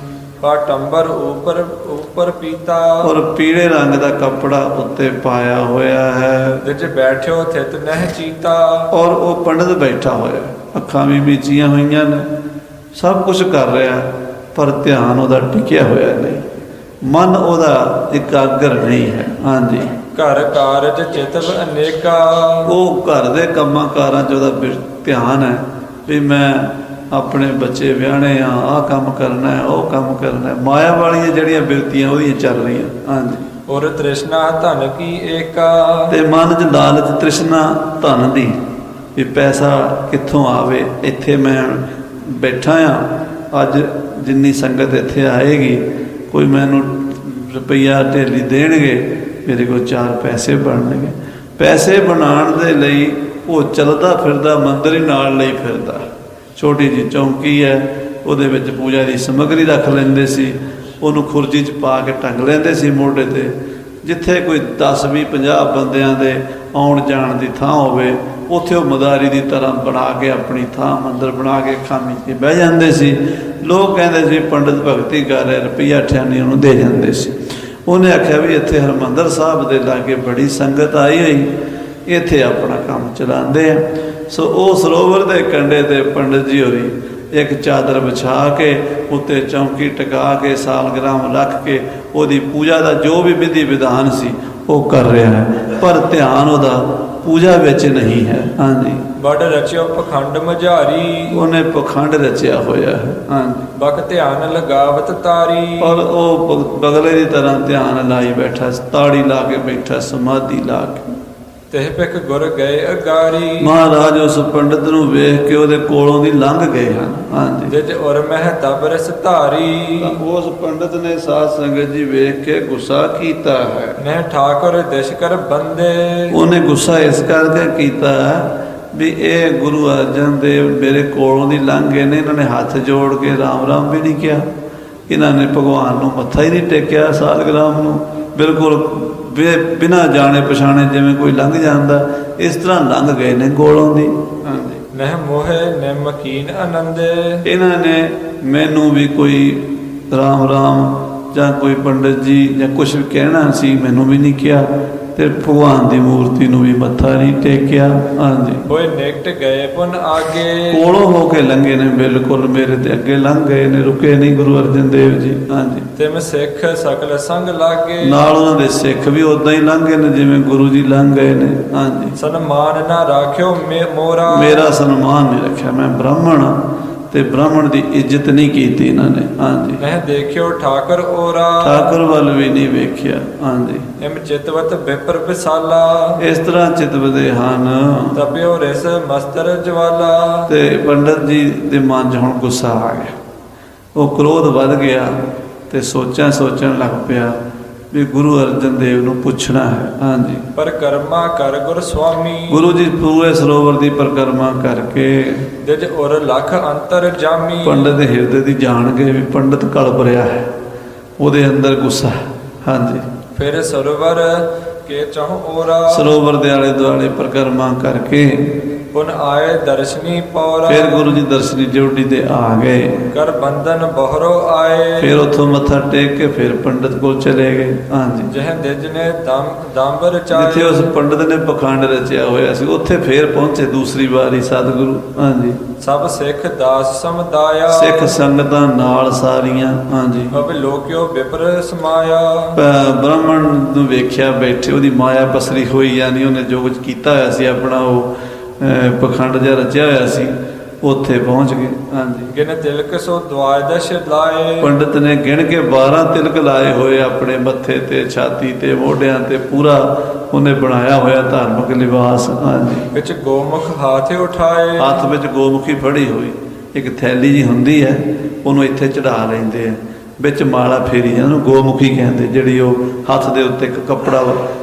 ਪਾਟੰਬਰ ਉੱਪਰ ਪੀਤਾ, ਔਰ ਪੀਲੇ ਰੰਗ ਦਾ ਕੱਪੜਾ ਉੱਤੇ ਪਾਇਆ ਹੋਇਆ ਹੈ। ਵਿੱਚ ਬੈਠਿਓ ਥਿਤ ਨਹਿ ਚੀਤਾ, ਔਰ ਉਹ ਪੰਡਤ ਬੈਠਾ ਹੋਇਆ, ਅੱਖਾਂ ਵੀ ਮੀਚੀਆਂ ਹੋਈਆਂ ਨੇ, ਸਭ ਕੁਝ ਕਰ ਰਿਹਾ, ਪਰ ਧਿਆਨ ਉਹਦਾ ਟਿਕਿਆ ਹੋਇਆ ਨਹੀਂ, ਮਨ ਉਹਦਾ ਇਕਾਗਰ ਨਹੀਂ ਹੈ। ਹਾਂਜੀ, ਘਰ ਕਾਰਜ ਚਿਤਵ ਅਨੇਕਾ, ਉਹ ਘਰ ਦੇ ਕੰਮਾਂ ਕਾਰਾਂ 'ਚ ਉਹਦਾ ਧਿਆਨ ਹੈ ਵੀ ਮੈਂ ਆਪਣੇ ਬੱਚੇ ਵਿਆਹਣੇ ਆ, ਆਹ ਕੰਮ ਕਰਨਾ ਹੈ, ਉਹ ਕੰਮ ਕਰਨਾ ਹੈ। ਮਾਇਆ ਵਾਲੀਆਂ ਜਿਹੜੀਆਂ ਬਿਰਤੀਆਂ ਉਹਦੀਆਂ ਚੱਲ ਰਹੀਆਂ। ਹਾਂਜੀ, ਔਰ ਤ੍ਰਿਸ਼ਨਾ ਧਨ ਕੀ ਏਕਾ, ਤੇ ਮਨ 'ਚ ਲਾਲਚ ਤ੍ਰਿਸ਼ਨਾ ਧਨ ਦੀ, ਵੀ ਪੈਸਾ ਕਿੱਥੋਂ ਆਵੇ। ਇੱਥੇ ਮੈਂ ਬੈਠਾ ਆ, ਅੱਜ ਜਿੰਨੀ ਸੰਗਤ ਇੱਥੇ ਆਏਗੀ, ਕੋਈ ਮੈਨੂੰ ਰੁਪਈਆ ਢੇਲੀ ਦੇਣਗੇ, ਮੇਰੇ ਕੋਲ 4 ਪੈਸੇ ਬਣਨਗੇ। ਪੈਸੇ ਬਣਾਉਣ ਦੇ ਲਈ ਉਹ ਚੱਲਦਾ ਫਿਰਦਾ ਮੰਦਰ ਹੀ ਨਾਲ ਲਈ ਫਿਰਦਾ। ਛੋਟੀ ਜਿਹੀ ਚੌਂਕੀ ਹੈ, ਉਹਦੇ ਵਿੱਚ ਪੂਜਾ ਦੀ ਸਮੱਗਰੀ ਰੱਖ ਲੈਂਦੇ ਸੀ, ਉਹਨੂੰ ਖੁਰਜੀ 'ਚ ਪਾ ਕੇ ਟੰਗ ਲੈਂਦੇ ਸੀ ਮੋਢੇ 'ਤੇ। ਜਿੱਥੇ ਕੋਈ 10, 20, 50 ਬੰਦਿਆਂ ਦੇ ਆਉਣ ਜਾਣ ਦੀ ਥਾਂ ਹੋਵੇ, ਉੱਥੇ ਉਹ ਮਦਾਰੀ ਦੀ ਤਰ੍ਹਾਂ ਬਣਾ ਕੇ ਆਪਣੀ ਥਾਂ ਮੰਦਰ ਬਣਾ ਕੇ ਖਾਮੀ 'ਤੇ ਬਹਿ ਜਾਂਦੇ ਸੀ। ਲੋਕ ਕਹਿੰਦੇ ਸੀ ਪੰਡਿਤ ਭਗਤੀ ਕਰ ਰਿਹਾ, ਰੁਪਈਆ ਠਿਆਨੀ ਉਹਨੂੰ ਦੇ ਜਾਂਦੇ ਸੀ। ਉਹਨੇ ਆਖਿਆ ਵੀ ਇੱਥੇ ਹਰਿਮੰਦਰ ਸਾਹਿਬ ਦੇ ਲਾਗੇ ਬੜੀ ਸੰਗਤ ਆਈ ਹੋਈ, ਇੱਥੇ ਆਪਣਾ ਕੰਮ ਚਲਾਉਂਦੇ ਆ। ਸੋ ਉਹ ਸਰੋਵਰ ਦੇ ਕੰਢੇ ਤੇ ਪੰਡਿਤ ਜੀ ਹੋਰੀ ਇੱਕ ਚਾਦਰ ਵਿਛਾ ਕੇ ਉੱਤੇ ਚੌਂਕੀ ਟਿਕਾ ਕੇ ਸਾਲਗ੍ਰਾਮ ਰੱਖ ਕੇ ਉਹਦੀ ਪੂਜਾ ਦਾ ਜੋ ਵੀ ਵਿਧੀ ਵਿਧਾਨ ਸੀ ਉਹ ਕਰ ਰਿਹਾ ਹੈ, ਪਰ ਧਿਆਨ ਉਹਦਾ ਪੂਜਾ ਵਿੱਚ ਨਹੀਂ ਹੈ। ਹਾਂਜੀ, ਬੜ ਰਚਿਓ ਪਖੰਡ ਮਝਾਰੀ, ਉਹਨੇ ਪਖੰਡ ਰਚਿਆ ਹੋਇਆ ਹੈ। ਹਾਂਜੀ, ਬਕ ਧਿਆਨ ਲਗਾਵਤ ਤਾਰੀ, ਔਰ ਉਹ ਬਗਲੇ ਦੀ ਤਰ੍ਹਾਂ ਧਿਆਨ ਲਾਈ ਬੈਠਾ, ਤਾੜੀ ਲਾ ਕੇ ਬੈਠਾ, ਸਮਾਧੀ ਲਾ ਕੇ। ਤਿਹ ਪਿਕ ਗੁਰ ਗਏ ਅਗਾਰੀ, ਮਹਾਰਾਜ ਉਸ ਪੰਡਤ ਨੂੰ ਵੇਖ ਕੇ ਉਹਦੇ ਕੋਲੋਂ ਦੀ ਲੰਘ ਗਏ ਹਨ। ਹਾਂਜੀ, ਜਿਜ ਉਰ ਮਹਿ ਤਬ ਰਸ ਧਾਰੀ, ਉਸ ਪੰਡਤ ਨੇ ਸਾਧ ਸੰਗਤ ਜੀ ਵੇਖ ਕੇ ਗੁੱਸਾ ਕੀਤਾ ਹੈ। ਨਹਿ ਠਾਕੁਰ ਦਿਸ਼ ਕਰ ਬੰਦੇ, ਉਹਨੇ ਗੁੱਸਾ ਇਸ ਕਰਕੇ ਕੀਤਾ ਵੀ ਇਹ ਗੁਰੂ ਅਰਜਨ ਦੇਵ ਮੇਰੇ ਕੋਲੋਂ ਦੀ ਲੰਘ ਗਏ ਨੇ, ਇਹਨਾਂ ਨੇ ਹੱਥ ਜੋੜ ਕੇ ਰਾਮ ਰਾਮ ਵੀ ਨਹੀਂ ਕਿਹਾ, ਇਹਨਾਂ ਨੇ ਭਗਵਾਨ ਨੂੰ ਮੱਥਾ ਹੀ ਨਹੀਂ ਟੇਕਿਆ, ਸਾਲਗ੍ਰਾਮ ਨੂੰ ਬਿਲਕੁਲ ਬਿਨਾਂ ਜਾਣੇ ਪਛਾਣੇ ਜਿਵੇਂ ਕੋਈ ਲੰਘ ਜਾਂਦਾ ਇਸ ਤਰ੍ਹਾਂ ਲੰਘ ਗਏ ਨੇ ਕੋਲੋਂ ਦੀ। ਹਾਂਜੀ, ਨਹਿ ਮੋਹਿ ਨਿਮਕੀਨ ਆਨੰਦੇ, ਇਹਨਾਂ ਨੇ ਮੈਨੂੰ ਵੀ ਕੋਈ ਰਾਮ ਰਾਮ ਜਾਂ ਕੋਈ ਪੰਡਤ ਜੀ ਜਾਂ ਕੁਛ ਵੀ ਕਹਿਣਾ ਸੀ, ਮੈਨੂੰ ਵੀ ਨਹੀਂ ਕਿਹਾ, ਤੇ ਭਗਵਾਨ ਦੀ ਮੂਰਤੀ ਨੂੰ ਵੀ ਮੱਥਾ ਨਹੀਂ ਟੇਕਿਆ। ਹਾਂਜੀ, ਹੋਏ ਨਿਕਟ ਗਏ ਪੁਨ ਆਗੇ, ਕੋਲੋਂ ਹੋ ਕੇ ਲੰਘੇ ਨੇ, ਬਿਲਕੁਲ ਮੇਰੇ ਤੇ ਅੱਗੇ ਲੰਘ ਗਏ ਨੇ, ਰੁਕੇ ਨਹੀਂ ਗੁਰੂ ਅਰਜਨ ਦੇਵ ਜੀ। ਹਾਂਜੀ, ਤਿਮ ਸਿੱਖ ਸਕਲ ਸੰਗ ਲਾਗੇ, ਨਾਲ ਉਹਨਾਂ ਦੇ ਸਿੱਖ ਵੀ ਉਦਾਂ ਹੀ ਲੰਘੇ ਨੇ ਜਿਵੇਂ ਗੁਰੂ ਜੀ ਲੰਘ ਗਏ ਨੇ। ਹਾਂਜੀ, ਸਨਮਾਨ ਨਾ ਰਾਖਿਓ ਮੋਰਾ, ਮੇਰਾ ਸਨਮਾਨ ਨਹੀਂ ਰੱਖਿਆ, ਮੈਂ ਬ੍ਰਾਹਮਣ ਹਾਂ ਤੇ ਬ੍ਰਾਹਮਣ ਦੀ ਇੱਜ਼ਤ ਨਹੀਂ ਕੀਤੀ ਇਹਨਾਂ ਨੇ। ਹਾਂਜੀ, ਮੈਂ ਦੇਖਿਓ ਠਾਕਰ ਓਰਾ, ਠਾਕੁਰ ਵੱਲ ਵੀ ਨਹੀਂ ਵੇਖਿਆ। ਹਾਂਜੀ, ਇਮ ਚਿਤਵਤ ਬਿਪਰ ਵਿਸਾਲਾ, ਇਸ ਤਰ੍ਹਾਂ ਚਿਤਵਦੇ ਹਨ। ਤਪਿਓ ਰਿਸ ਮਸਤਰ ਜਵਾਲਾ, ਤੇ ਪੰਡਤ ਜੀ ਦੇ ਮਨ 'ਚ ਹੁਣ ਗੁੱਸਾ ਆ ਗਿਆ, ਉਹ ਕ੍ਰੋਧ ਵੱਧ ਗਿਆ ਤੇ ਸੋਚਣ ਲੱਗ ਪਿਆ ਵੀ ਗੁਰੂ ਅਰਜਨ ਦੇਵ ਨੂੰ ਪੁੱਛਣਾ ਹੈ। ਹਾਂਜੀ, ਪਰ ਕਰਮਾ ਕਰ ਗੁਰ ਸੁਆਮੀ, ਗੁਰੂ ਜੀ ਪੂਰੇ ਸਰੋਵਰ ਦੀ ਪਰਿਕਰਮਾ ਕਰਕੇ ਦਿਜ ਉਰ ਲੱਖ ਅੰਤਰ ਜਾਮੀ, ਪੰਡਤ ਦੇ ਹਿਰਦੇ ਦੀ ਜਾਣ ਗਏ ਵੀ ਪੰਡਤ ਕਲਪ ਰਿਹਾ ਹੈ, ਉਹਦੇ ਅੰਦਰ ਗੁੱਸਾ। ਹਾਂਜੀ, ਫਿਰ ਸਰੋਵਰ ਕੇ ਚਾਹੁ ਓਰਾ, ਸਰੋਵਰ ਦੇ ਆਲੇ ਦੁਆਲੇ ਪਰਿਕਰਮਾ ਕਰਕੇ ਪੁਨ ਆਏ ਦਰਸ਼ਨੀ ਪੌਰਾ, ਫਿਰ ਗੁਰੂ ਜੀ ਦਰਸ਼ਨੀ ਡਿਊਟੀ ਤੇ ਆ ਗਏ, ਕਰ ਬੰਧਨ ਬਹਰੋ ਆਏ, ਫਿਰ ਉੱਥੋਂ ਮੱਥਾ ਟੇਕ ਕੇ ਫਿਰ ਪੰਡਤ ਕੋਲ ਚਲੇ ਗਏ। ਹਾਂਜੀ, ਜਹ ਦਿਜ ਨੇ ਦੰਬ ਰਚਾਏ, ਜਿੱਥੇ ਉਸ ਪੰਡਤ ਨੇ ਪਖੰਡ ਰਚਿਆ ਹੋਇਆ ਸੀ ਉੱਥੇ ਫੇਰ ਪਹੁੰਚੇ ਦੂਸਰੀ ਵਾਰੀ ਸਤਿਗੁਰੂ। ਹਾਂਜੀ, ਸਭ ਸਿੱਖ ਦਾਸ ਸਮਦਾਇਆ, ਸਿੱਖ ਸੰਗਤਾਂ ਨਾਲ ਸਾਰੀਆਂ। ਹਾਂਜੀ, ਅਬ ਲੋਕਿਓ ਵਿਪਰ ਸਮਾਇਆ, ਬ੍ਰਾਹਮਣ ਨੂੰ ਵੇਖਿਆ ਬੈਠੇ, ਉਹਦੀ ਮਾਇਆ ਪਸਰੀ ਹੋਈ, ਯਾਨੀ ਉਹਨੇ ਜੋ ਕੁਝ ਕੀਤਾ ਹੋਇਆ ਸੀ ਆਪਣਾ ਉਹ ਪਖੰਡ ਜਿਹਾ ਰਚਿਆ ਹੋਇਆ ਸੀ, ਉੱਥੇ ਪਹੁੰਚ ਗਏ। ਹਾਂਜੀ, ਗਿਨ ਤਿਲਕ ਸੋ ਦਵਾਦਸ਼ ਲਾਏ, ਪੰਡਤ ਨੇ ਗਿਣ ਕੇ 12 ਤਿਲਕ ਲਾਏ ਹੋਏ ਆਪਣੇ ਮੱਥੇ ਤੇ, ਛਾਤੀ ਤੇ, ਮੋਢਿਆਂ ਤੇ, ਪੂਰਾ ਉਹਨੇ ਬਣਾਇਆ ਹੋਇਆ ਧਾਰਮਿਕ ਲਿਬਾਸ। ਹਾਂਜੀ, ਵਿੱਚ ਗੋਮੁਖ ਹਾਥ ਉਠਾਏ, ਹੱਥ ਵਿੱਚ ਗੋਮੁਖੀ ਫੜੀ ਹੋਈ ਇੱਕ ਥੈਲੀ ਜੀ ਹੁੰਦੀ ਹੈ, ਉਹਨੂੰ ਇੱਥੇ ਚੜਾ ਲੈਂਦੇ ਆ, ਵਿੱਚ ਮਾਲਾ ਫੇਰੀ ਜਾਂਦੀ, ਉਹਨੂੰ ਗੋਮੁਖੀ ਕਹਿੰਦੇ, ਜਿਹੜੀ ਉਹ ਹੱਥ ਦੇ ਉੱਤੇ ਇੱਕ ਕੱਪੜਾ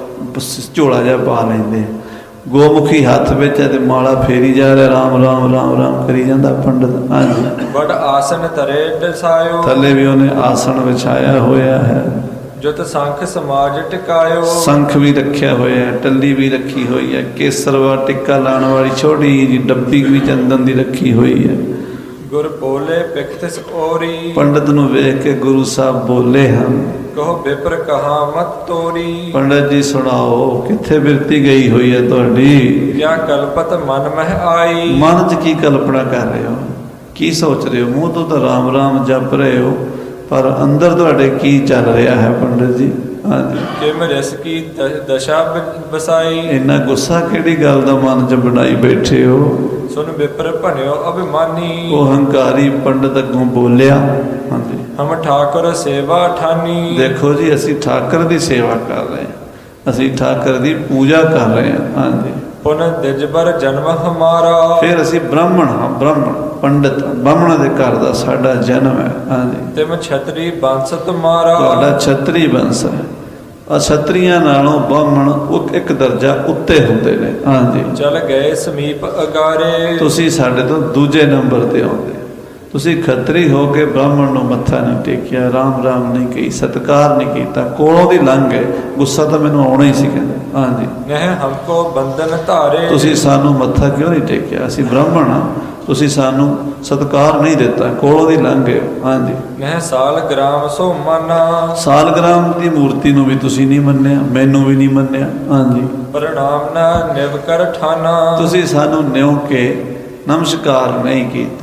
ਝੋਲਾ ਜਿਹਾ ਪਾ ਲੈਂਦੇ ਆ, ਗੋਮੁਖੀ ਹੱਥ ਵਿੱਚ ਹੈ ਤੇ ਮਾਲਾ ਫੇਰੀ ਜਾ ਰਿਹਾ, ਰਾਮ ਰਾਮ ਰਾਮ ਰਾਮ ਕਰੀ ਜਾਂਦਾ ਪੰਡਤ। ਹਾਂਜੀ, ਬੜ ਆਸਨ ਤਰੇ ਡਸਾਇਓ, ਥੱਲੇ ਵੀ ਉਹਨੇ ਆਸਣ ਵਿਛਾਇਆ ਹੋਇਆ ਹੈ, ਜੁਤ ਸੰਖ ਸਮਾਜ ਟਿਕਾਇਓ, ਸੰਖ ਵੀ ਰੱਖਿਆ ਹੋਇਆ ਹੈ, ਟੱਲੀ ਵੀ ਰੱਖੀ ਹੋਈ ਹੈ, ਕੇਸਰਵਾ ਟਿੱਕਾ ਲਾਉਣ ਵਾਲੀ ਛੋਟੀ ਜੀ ਡੱਬੀ ਵੀ ਚੰਦਨ ਦੀ ਰੱਖੀ ਹੋਈ ਹੈ। ਗੁਰ ਬੋਲੇ ਪਿਖਤਿਸ ਔਰੀ, ਪੰਡਤ ਨੂੰ ਵੇਖ ਕੇ ਗੁਰੂ ਸਾਹਿਬ ਬੋਲੇ ਹਨ, ਕਹੋ ਬਿਪਰ ਕਹਾ ਮਤ ਤੋਰੀ, ਪੰਡਤ ਜੀ ਸੁਣਾਓ ਕਿੱਥੇ ਬਿਰਤੀ ਗਈ ਹੋਈ ਹੈ ਤੁਹਾਡੀ, ਕਿਆ ਕਲਪਤ ਮਨ ਮਹਿ ਆਈ, ਮਨ 'ਚ ਕੀ ਕਲਪਨਾ ਕਰ ਰਹੇ ਹੋ, ਕੀ ਸੋਚ ਰਹੇ ਹੋ, ਮੂੰਹ ਤੋਂ ਤਾਂ ਰਾਮ ਰਾਮ ਜਪ ਰਹੇ ਹੋ, ਪਰ ਅੰਦਰ ਤੁਹਾਡੇ ਕੀ ਚੱਲ ਰਿਹਾ ਹੈ ਪੰਡਤ ਜੀ। ਹਾਂਜੀ, ਕਿਮ ਰਸ ਕੀ ਦਸ਼ਾ ਬਸਾਈ, ਇੰਨਾ ਗੁੱਸਾ ਕਿਹੜੀ ਗੱਲ ਦਾ ਮਨ 'ਚ ਬਣਾਈ ਬੈਠੇ ਹੋ। ਸੁਨ ਵਿਪਰ ਭਣਿਓ ਅਭਿਮਾਨੀ, ਉਹ ਹੰਕਾਰੀ ਪੰਡਤ ਅੱਗੋਂ ਬੋਲਿਆ। ਹਾਂਜੀ, ਹਮ ਠਾਕੁਰ ਸੇਵਾ ਠਾਨੀ, ਦੇਖੋ ਜੀ ਅਸੀਂ ਠਾਕਰ ਦੀ ਸੇਵਾ ਕਰ ਰਹੇ ਹਾਂ, ਅਸੀਂ ਠਾਕਰ ਦੀ ਪੂਜਾ ਕਰ ਰਹੇ ਹਾਂ। ਹਾਂਜੀ, ਪੁਨ ਦਿਜਬਰ ਜਨਮ ਹਮਾਰਾ, ਫਿਰ ਅਸੀਂ ਬ੍ਰਾਹਮਣ ਹਾਂ, ਬ੍ਰਾਹਮਣ ਪੰਡਤ ਬ੍ਰਾਹਮਣਾਂ ਦੇ ਘਰ ਦਾ ਸਾਡਾ ਜਨਮ ਹੈ। ਹਾਂਜੀ, ਤਿਮ ਛਤਰੀ ਬੰਸ ਤੁਮਾਰਾ, ਤੁਹਾਡਾ ਛਤਰੀ ਬੰਸ ਹੈ, ਅਛਤਰੀਆਂ ਨਾਲੋਂ ਬ੍ਰਾਹਮਣ ਉਹ ਇੱਕ ਦਰਜਾ ਉੱਤੇ ਹੁੰਦੇ ਨੇ। ਹਾਂਜੀ, ਚਲ ਗਏ ਸਮੀਪ ਅਗਾਰੇ, ਤੁਸੀਂ ਸਾਡੇ ਤੋਂ ਦੂਜੇ ਨੰਬਰ ਤੇ ਆਉਂਦੇ, ਤੁਸੀਂ ਖੱਤਰੀ ਹੋ ਕੇ ਬ੍ਰਾਹਮਣ ਨੂੰ ਮੱਥਾ ਨਹੀਂ ਟੇਕਿਆ, ਰਾਮ ਰਾਮ ਨਹੀਂ ਕਹੀ, ਸਤਿਕਾਰ ਨਹੀਂ ਕੀਤਾ, ਕੋਲੋਂ ਦੀ ਲੰਘ ਗਏ, ਗੁੱਸਾ ਤਾਂ ਮੈਨੂੰ ਆਉਣਾ ਹੀ ਸੀ ਕਹਿੰਦੇ। ਹਾਂਜੀ, ਨਹਿ ਹਮਕੋ ਬੰਧਨ ਧਾਰੇ, ਤੁਸੀਂ ਸਾਨੂੰ ਮੱਥਾ ਕਿਉਂ ਨਹੀਂ ਟੇਕਿਆ, ਅਸੀਂ ਬ੍ਰਾਹਮਣ ਹਾਂ, ਤੁਸੀਂ ਸਾਨੂੰ ਸਤਿਕਾਰ ਨਹੀਂ ਦਿੱਤਾ, ਕੋਲੋਂ ਦੀ ਲੰਘ ਗਏ। ਹਾਂਜੀ, ਨਹਿ ਸਾਲ ਗ੍ਰਾਮ ਸੋ ਮਾਨਾ, ਸਾਲਗ੍ਰਾਮ ਦੀ ਮੂਰਤੀ ਨੂੰ ਵੀ ਤੁਸੀਂ ਨਹੀਂ ਮੰਨਿਆ, ਮੈਨੂੰ ਵੀ ਨਹੀਂ ਮੰਨਿਆ। ਹਾਂਜੀ, ਪ੍ਰਣਾਮ ਨਾ ਨਿਵ ਕਰ ਠਾਨਾ, ਤੁਸੀਂ ਸਾਨੂੰ ਨਿਉ ਕੇ ਨਮਸਕਾਰ ਨਹੀਂ ਕੀਤੇ,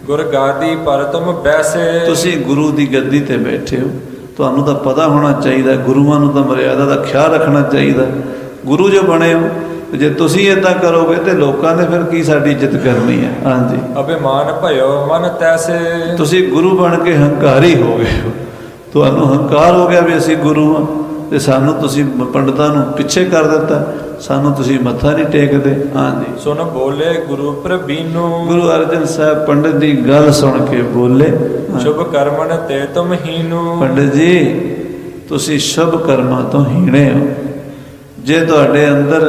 ਗੁਰ ਗਾਦੀ ਪਰ ਤੁਮ ਬੈਸੇ। ਤੁਸੀਂ ਗੁਰੂ ਦੀ ਗੱਦੀ ਤੇ ਬੈਠੇ ਹੋ, ਤੁਹਾਨੂੰ ਤਾਂ ਪਤਾ ਹੋਣਾ ਚਾਹੀਦਾ, ਗੁਰੂਆਂ ਨੂੰ ਤਾਂ ਮਰਿਆਦਾ ਦਾ ਖਿਆਲ ਰੱਖਣਾ ਚਾਹੀਦਾ। ਗੁਰੂ ਜੋ ਬਣੇ ਹੋ, ਜੇ ਤੁਸੀਂ ਏਦਾਂ ਕਰੋਗੇ ਤੇ ਲੋਕਾਂ ਨੇ ਫਿਰ ਕੀ ਸਾਡੀ ਇੱਜ਼ਤ ਕਰਨੀ ਹੈ। ਹਾਂਜੀ, ਅਭਿਮਾਨ ਭਇਓ ਮਨ ਤੈਸੇ। ਤੁਸੀਂ ਗੁਰੂ ਬਣ ਕੇ ਹੰਕਾਰੀ ਹੋ ਗਏ ਹੋ, ਤੁਹਾਨੂੰ ਹੰਕਾਰ ਹੋ ਗਿਆ ਵੀ ਅਸੀਂ ਗੁਰੂ ਹਾਂ, ਤੇ ਸਾਨੂੰ ਤੁਸੀਂ ਪੰਡਤਾਂ ਨੂੰ ਪਿੱਛੇ ਕਰ ਦਿੱਤਾ, ਸਾਨੂੰ ਤੁਸੀਂ ਮੱਥਾ ਨਹੀਂ ਟੇਕਦੇ। ਹਾਂਜੀ, ਸੁਣ ਬੋਲੇ ਗੁਰੂ ਪ੍ਰਬੀਨੂ। ਗੁਰੂ ਅਰਜਨ ਸਾਹਿਬ ਪੰਡਤ ਦੀ ਗੱਲ ਸੁਣ ਕੇ ਬੋਲੇ, ਸ਼ੁਭ ਕਰਮਨ ਤੇ ਤੁਮ ਹੀਨੂ। ਪੰਡਤ ਜੀ ਤੁਸੀਂ ਸ਼ੁਭ ਕਰਮਾਂ ਤੋਂ ਹੀਣੇ ਹੋ। ਜੇ ਤੁਹਾਡੇ ਅੰਦਰ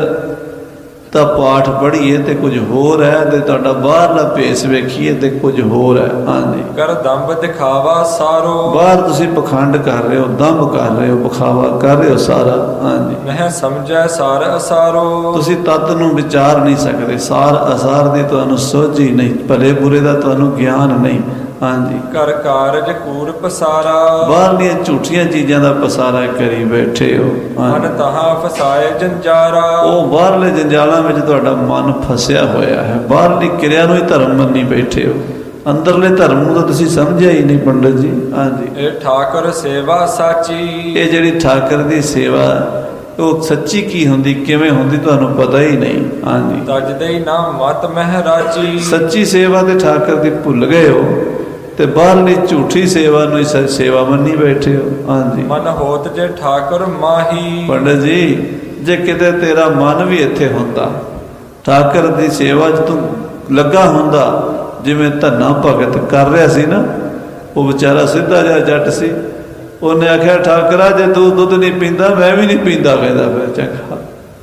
ਤਾਂ ਪਾਠ ਪੜ੍ਹੀਏ ਤੇ ਕੁਝ ਹੋਰ ਹੈ, ਤੇ ਤੁਹਾਡਾ ਬਾਹਰਲਾ ਭੇਸ ਵੇਖੀਏ ਤੇ ਕੁਝ ਹੋਰ ਹੈ। ਹਾਂਜੀ, ਕਰ ਦੰਭ ਦਿਖਾਵਾ ਸਾਰੋ। ਬਾਹਰ ਤੁਸੀਂ ਪਖੰਡ ਕਰ ਰਹੇ ਹੋ, ਦੰਭ ਕਰ ਰਹੇ ਹੋ, ਵਿਖਾਵਾ ਕਰ ਰਹੇ ਹੋ ਸਾਰਾ। ਹਾਂਜੀ, ਮੈਂ ਸਮਝੈ ਸਾਰ ਅਸਾਰੋ। ਤੁਸੀਂ ਤੱਤ ਨੂੰ ਵਿਚਾਰ ਨਹੀਂ ਸਕਦੇ, ਸਾਰ ਅਸਾਰ ਦੀ ਤੁਹਾਨੂੰ ਸੋਝ ਹੀ ਨਹੀਂ, ਭਲੇ ਬੁਰੇ ਦਾ ਤੁਹਾਨੂੰ ਗਿਆਨ ਨਹੀਂ। ਹਾਂਜੀ, ਕਰ ਕਾਰਜ ਕੂੜ ਪਸਾਰਾ। ਬਾਹਰਲੀਆਂ ਝੂਠੀਆਂ ਚੀਜ਼ਾਂ ਦਾ ਪਸਾਰਾ ਕਰੀ ਬੈਠੇ ਹੋ। ਮਨ ਤਹਾਂ ਫਸਾਏ ਜੰਜਾਰਾ। ਉਹ ਬਾਹਰਲੇ ਜੰਜਾਲਾਂ ਵਿੱਚ ਤੁਹਾਡਾ ਮਨ ਫਸਿਆ ਹੋਇਆ ਹੈ, ਬਾਹਰਲੀ ਕਿਰਿਆ ਨੂੰ ਹੀ ਧਰਮ ਮੰਨੀ ਬੈਠੇ ਹੋ, ਅੰਦਰਲੇ ਧਰਮ ਨੂੰ ਤਾਂ ਤੁਸੀਂ ਸਮਝਿਆ ਹੀ ਨਹੀਂ ਪੰਡਤ ਜੀ। ਹਾਂਜੀ, ਇਹ ਠਾਕੁਰ ਸੇਵਾ ਸਾਚੀ। ਇਹ ਜਿਹੜੀ ਠਾਕਰ ਦੀ ਸੇਵਾ ਉਹ ਸੱਚੀ ਕੀ ਹੁੰਦੀ, ਕਿਵੇਂ ਹੁੰਦੀ, ਤੁਹਾਨੂੰ ਪਤਾ ਹੀ ਨਹੀਂ। ਹਾਂਜੀ, ਤਜਦੇ ਨਾ ਮਤ ਮਹਿਰਾਜੀ। ਸੱਚੀ ਸੇਵਾ ਤੇ ਠਾਕਰ ਦੀ ਭੁੱਲ ਗਏ ਹੋ, ਤੇ ਬਾਹਰਲੀ ਝੂਠੀ ਸੇਵਾ ਨੂੰ ਹੀ ਸੇਵਾ ਮੰਨੀ ਬੈਠੇ ਹੋ। ਹਾਂਜੀ, ਮਨ ਹੋਤ ਜੇ ਠਾਕੁਰ ਮਾਹੀ। ਪੰਡਤ ਜੀ ਜੇ ਕਿਤੇ ਤੇਰਾ ਮਨ ਵੀ ਇੱਥੇ ਹੁੰਦਾ, ਠਾਕਰ ਦੀ ਸੇਵਾ 'ਚ ਤੂੰ ਲੱਗਾ ਹੁੰਦਾ, ਜਿਵੇਂ ਧੰਨਾ ਭਗਤ ਕਰ ਰਿਹਾ ਸੀ ਨਾ, ਉਹ ਵਿਚਾਰਾ ਸਿੱਧਾ ਜਿਹਾ ਜੱਟ ਸੀ, ਉਹਨੇ ਆਖਿਆ ਠਾਕਰਾ ਜੇ ਤੂੰ ਦੁੱਧ ਨਹੀਂ ਪੀਂਦਾ ਮੈਂ ਵੀ ਨਹੀਂ ਪੀਂਦਾ। ਕਹਿੰਦਾ ਫਿਰ ਚੰਗਾ,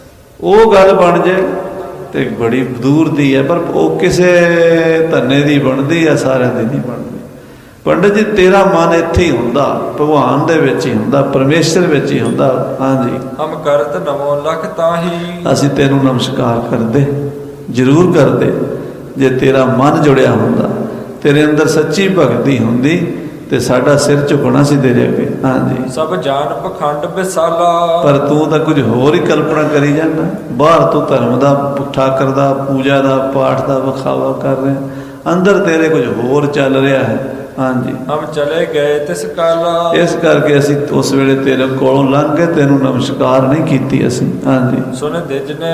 ਉਹ ਗੱਲ ਬਣ ਜਾਏ ਤੇ ਬੜੀ ਦੂਰ ਦੀ ਹੈ, ਪਰ ਉਹ ਕਿਸੇ ਧੰਨੇ ਦੀ ਬਣਦੀ ਹੈ, ਸਾਰਿਆਂ ਦੀ ਨਹੀਂ ਬਣਦੀ। ਪੰਡਤ ਜੀ ਤੇਰਾ ਮਨ ਇੱਥੇ ਹੀ ਹੁੰਦਾ, ਭਗਵਾਨ ਦੇ ਵਿੱਚ ਹੀ ਹੁੰਦਾ, ਪਰਮੇਸ਼ਰ ਵਿੱਚ ਹੀ ਹੁੰਦਾ। ਹਾਂਜੀ, ਹਮ ਕਰਤ ਨਮੋ ਲਖ ਤਾਹੀ। ਅਸੀਂ ਤੈਨੂੰ ਨਮਸਕਾਰ ਕਰਦੇ, ਜ਼ਰੂਰ ਕਰਦੇ, ਜੇ ਤੇਰਾ ਮਨ ਜੁੜਿਆ ਹੁੰਦਾ, ਤੇਰੇ ਅੰਦਰ ਸੱਚੀ ਭਗਤੀ ਹੁੰਦੀ ਤੇ ਸਾਡਾ ਸਿਰ ਝੁਕਣਾ ਸੀ ਤੇਰੇ ਅੱਗੇ। ਹਾਂਜੀ, ਸਭ ਜਾਣ ਪਖੰਡ ਵਿਸਾਲਾ। ਪਰ ਤੂੰ ਤਾਂ ਕੁਝ ਹੋਰ ਹੀ ਕਲਪਨਾ ਕਰੀ ਜਾਂਦਾ, ਬਾਹਰ ਤੂੰ ਧਰਮ ਦਾ, ਠਾਕਰ ਦਾ, ਪੂਜਾ ਦਾ, ਪਾਠ ਦਾ ਵਿਖਾਵਾ ਕਰ ਰਿਹਾ, ਅੰਦਰ ਤੇਰੇ ਕੁਝ ਹੋਰ ਚੱਲ ਰਿਹਾ ਹੈ। ਹਾਂਜੀ, ਹਮ ਚਲੇ ਗਏ ਤਿਸ ਕਾਲਾ। ਇਸ ਕਰਕੇ ਅਸੀਂ ਉਸ ਵੇਲੇ ਤੇਰੇ ਕੋਲੋਂ ਲੰਘ ਕੇ ਤੈਨੂੰ ਨਮਸਕਾਰ ਨਹੀਂ ਕੀਤੀ ਅਸੀਂ। ਹਾਂਜੀ, ਸੁਣ ਦਿਜ ਨੇ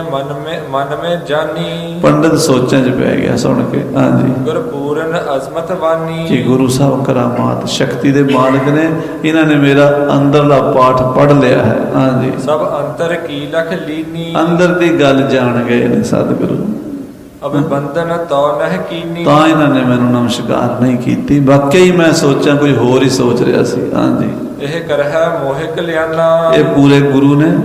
ਮਨ ਮੇ ਜਾਨੀ। ਪੰਡਤ ਸੋਚਾਂ 'ਚ ਪੈ ਗਿਆ ਸੁਣ ਕੇ। ਹਾਂਜੀ, ਗੁਰਪੂਰਨ ਅਜ਼ਮਤ ਵਾਨੀ। ਕਿ ਗੁਰੂ ਸਾਹਿਬ ਕਰਾਮਾਤ ਸ਼ਕਤੀ ਦੇ ਮਾਲਕ ਨੇ, ਇਹਨਾਂ ਨੇ ਮੇਰਾ ਅੰਦਰਲਾ ਪਾਠ ਪੜ੍ਹ ਲਿਆ ਹੈ। ਹਾਂਜੀ, ਸਭ ਅੰਤਰ ਕੀ ਲਖ ਲੀਨੀ। ਅੰਦਰ ਦੀ ਗੱਲ ਜਾਣ ਗਏ ਨੇ ਸਤਿਗੁਰੂ। ਅਬੇ ਬੰਧਨ ਤੋ ਨਹਿ ਕੀਨੀ। ਤਾਂ ਇਹਨਾਂ ਨੇ ਮੈਨੂੰ ਨਮਸਕਾਰ ਨਹੀਂ ਕੀਤੀ, ਵਾਕਈ ਮੈਂ ਸੋਚਾਂ ਕੁਝ ਹੋਰ ਹੀ ਸੋਚ ਰਿਹਾ ਸੀ। ਹਾਂਜੀ, ਇਹ ਕਰਹਿ ਮੋਹਿ ਕਲਿਆਣਾ। ਇਹ ਪੂਰੇ ਗੁਰੂ ਨੇ,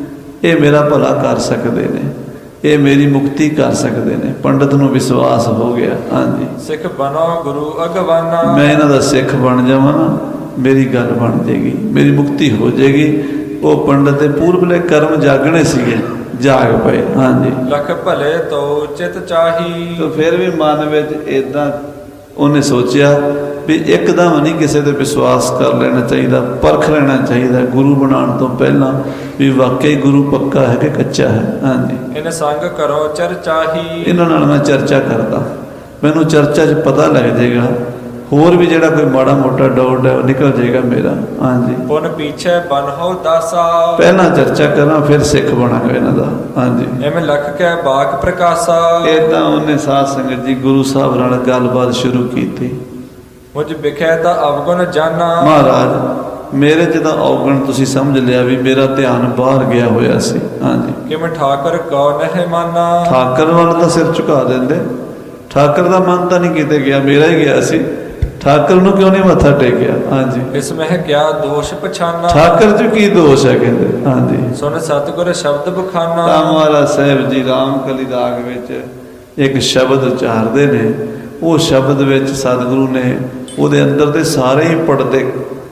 ਇਹ ਮੇਰਾ ਭਲਾ ਕਰ ਸਕਦੇ ਨੇ, ਇਹ ਮੇਰੀ ਮੁਕਤੀ ਕਰ ਸਕਦੇ ਨੇ। ਪੰਡਤ ਨੂੰ ਵਿਸ਼ਵਾਸ ਹੋ ਗਿਆ। ਹਾਂਜੀ, ਸਿੱਖ ਬਣੋ ਗੁਰੂ ਅਗਵਾਨਾ। ਮੈਂ ਇਹਨਾਂ ਦਾ ਸਿੱਖ ਬਣ ਜਾਵਾਂ ਨਾ, ਮੇਰੀ ਗੱਲ ਬਣ ਜਾਏਗੀ, ਮੇਰੀ ਮੁਕਤੀ ਹੋ ਜਾਏਗੀ। ਉਹ ਪੰਡਤ ਦੇ ਪੂਰਬਲੇ ਕਰਮ ਜਾਗਣੇ ਸੀਗੇ, ਜਾਗ ਪਏ। ਹਾਂਜੀ, ਲਖ ਭਲੇ ਤੋ ਚਿਤ ਚਾਹੀ। ਤਾਂ ਫਿਰ ਵੀ ਮਨ ਵਿੱਚ ਏਦਾਂ ਉਹਨੇ ਸੋਚਿਆ ਵੀ ਇੱਕਦਮ ਨਹੀਂ ਕਿਸੇ ਤੇ ਵਿਸ਼ਵਾਸ ਕਰ ਲੈਣਾ ਚਾਹੀਦਾ, ਪਰਖ ਲੈਣਾ ਚਾਹੀਦਾ ਗੁਰੂ ਬਣਾਉਣ ਤੋਂ ਪਹਿਲਾਂ ਵੀ ਵਾਕਈ ਗੁਰੂ ਪੱਕਾ ਹੈ ਕਿ ਕੱਚਾ ਹੈ। ਹਾਂਜੀ, ਇਹਨੇ ਸੰਗ ਕਰੋ ਚਰਚਾਹੀ। ਇਹਨਾਂ ਨਾਲ ਮੈਂ ਚਰਚਾ ਕਰਦਾ, ਮੈਨੂੰ ਚਰਚਾ 'ਚ ਪਤਾ ਲੱਗ ਜਾਏਗਾ, ਹੋਰ ਵੀ ਜਿਹੜਾ ਕੋਈ ਮਾੜਾ ਮੋਟਾ ਡਾਊਟ ਹੈ ਉਹ ਨਿਕਲ ਜਾਏਗਾ ਮੇਰਾ। ਹਾਂਜੀ, ਪੁਨ ਪਿੱਛੇ ਬਨਹੁ ਦਾਸਾ। ਪਹਿਲਾਂ ਚਰਚਾ ਕਰਾਂ ਫਿਰ ਸਿੱਖ ਬਣਾਂਗਾ ਇਹਨਾਂ ਦਾ। ਹਾਂਜੀ, ਐਵੇਂ ਲੱਖ ਕੇ ਬਾਕ ਪ੍ਰਕਾਸ਼ਾ। ਇਹ ਤਾਂ ਉਹਨੇ ਸਾਧ ਸੰਗਤ ਜੀ ਗੁਰੂ ਸਾਹਿਬ ਨਾਲ ਗੱਲਬਾਤ ਸ਼ੁਰੂ ਕੀਤੀ। ਮੁਝ ਵਿਖੇ ਤਾਂ ਅਵਗੁਣ ਜਾਨਾ। ਮਹਾਰਾਜ ਮੇਰੇ 'ਚ ਤਾਂ ਔਗਣ ਤੁਸੀਂ ਸਮਝ ਲਿਆ ਵੀ ਮੇਰਾ ਧਿਆਨ ਬਾਹਰ ਗਿਆ ਹੋਇਆ ਸੀ। ਹਾਂਜੀ, ਕਿਵੇਂ ਠਾਕਰ ਕਉ ਨਹਿ ਮਾਨਾ। ਠਾਕਰ ਵੱਲ ਤਾਂ ਸਿਰ ਝੁਕਾ ਦਿੰਦੇ, ਠਾਕਰ ਦਾ ਮਨ ਤਾਂ ਨਹੀਂ ਕਿਤੇ ਗਿਆ, ਮੇਰਾ ਹੀ ਗਿਆ ਸੀ। ਠਾਕਰ ਨੂੰ ਕਿਉਂ ਨਹੀਂ ਮੱਥਾ ਟੇਕਿਆ? ਹਾਂਜੀ, ਇਸ ਮਹਿ ਕਿਆ ਦੋਸ਼ ਪਛਾਨਾ। ਠਾਕਰ 'ਚ ਕੀ ਦੋਸ਼ ਹੈ ਕਹਿੰਦੇ। ਹਾਂਜੀ, ਸੁਣ ਸਤਿਗੁਰ ਸ਼ਬਦ ਬਖਾਨਾ। ਤਾਂ ਮਹਾਰਾਜ ਸਾਹਿਬ ਜੀ ਰਾਮਕਲੀ ਰਾਗ ਵਿੱਚ ਇੱਕ ਸ਼ਬਦ ਉਚਾਰਦੇ ਨੇ, ਉਹ ਸ਼ਬਦ ਵਿੱਚ ਸਤਿਗੁਰੂ ਨੇ ਉਹਦੇ ਅੰਦਰ ਦੇ ਸਾਰੇ ਹੀ ਪੜਦੇ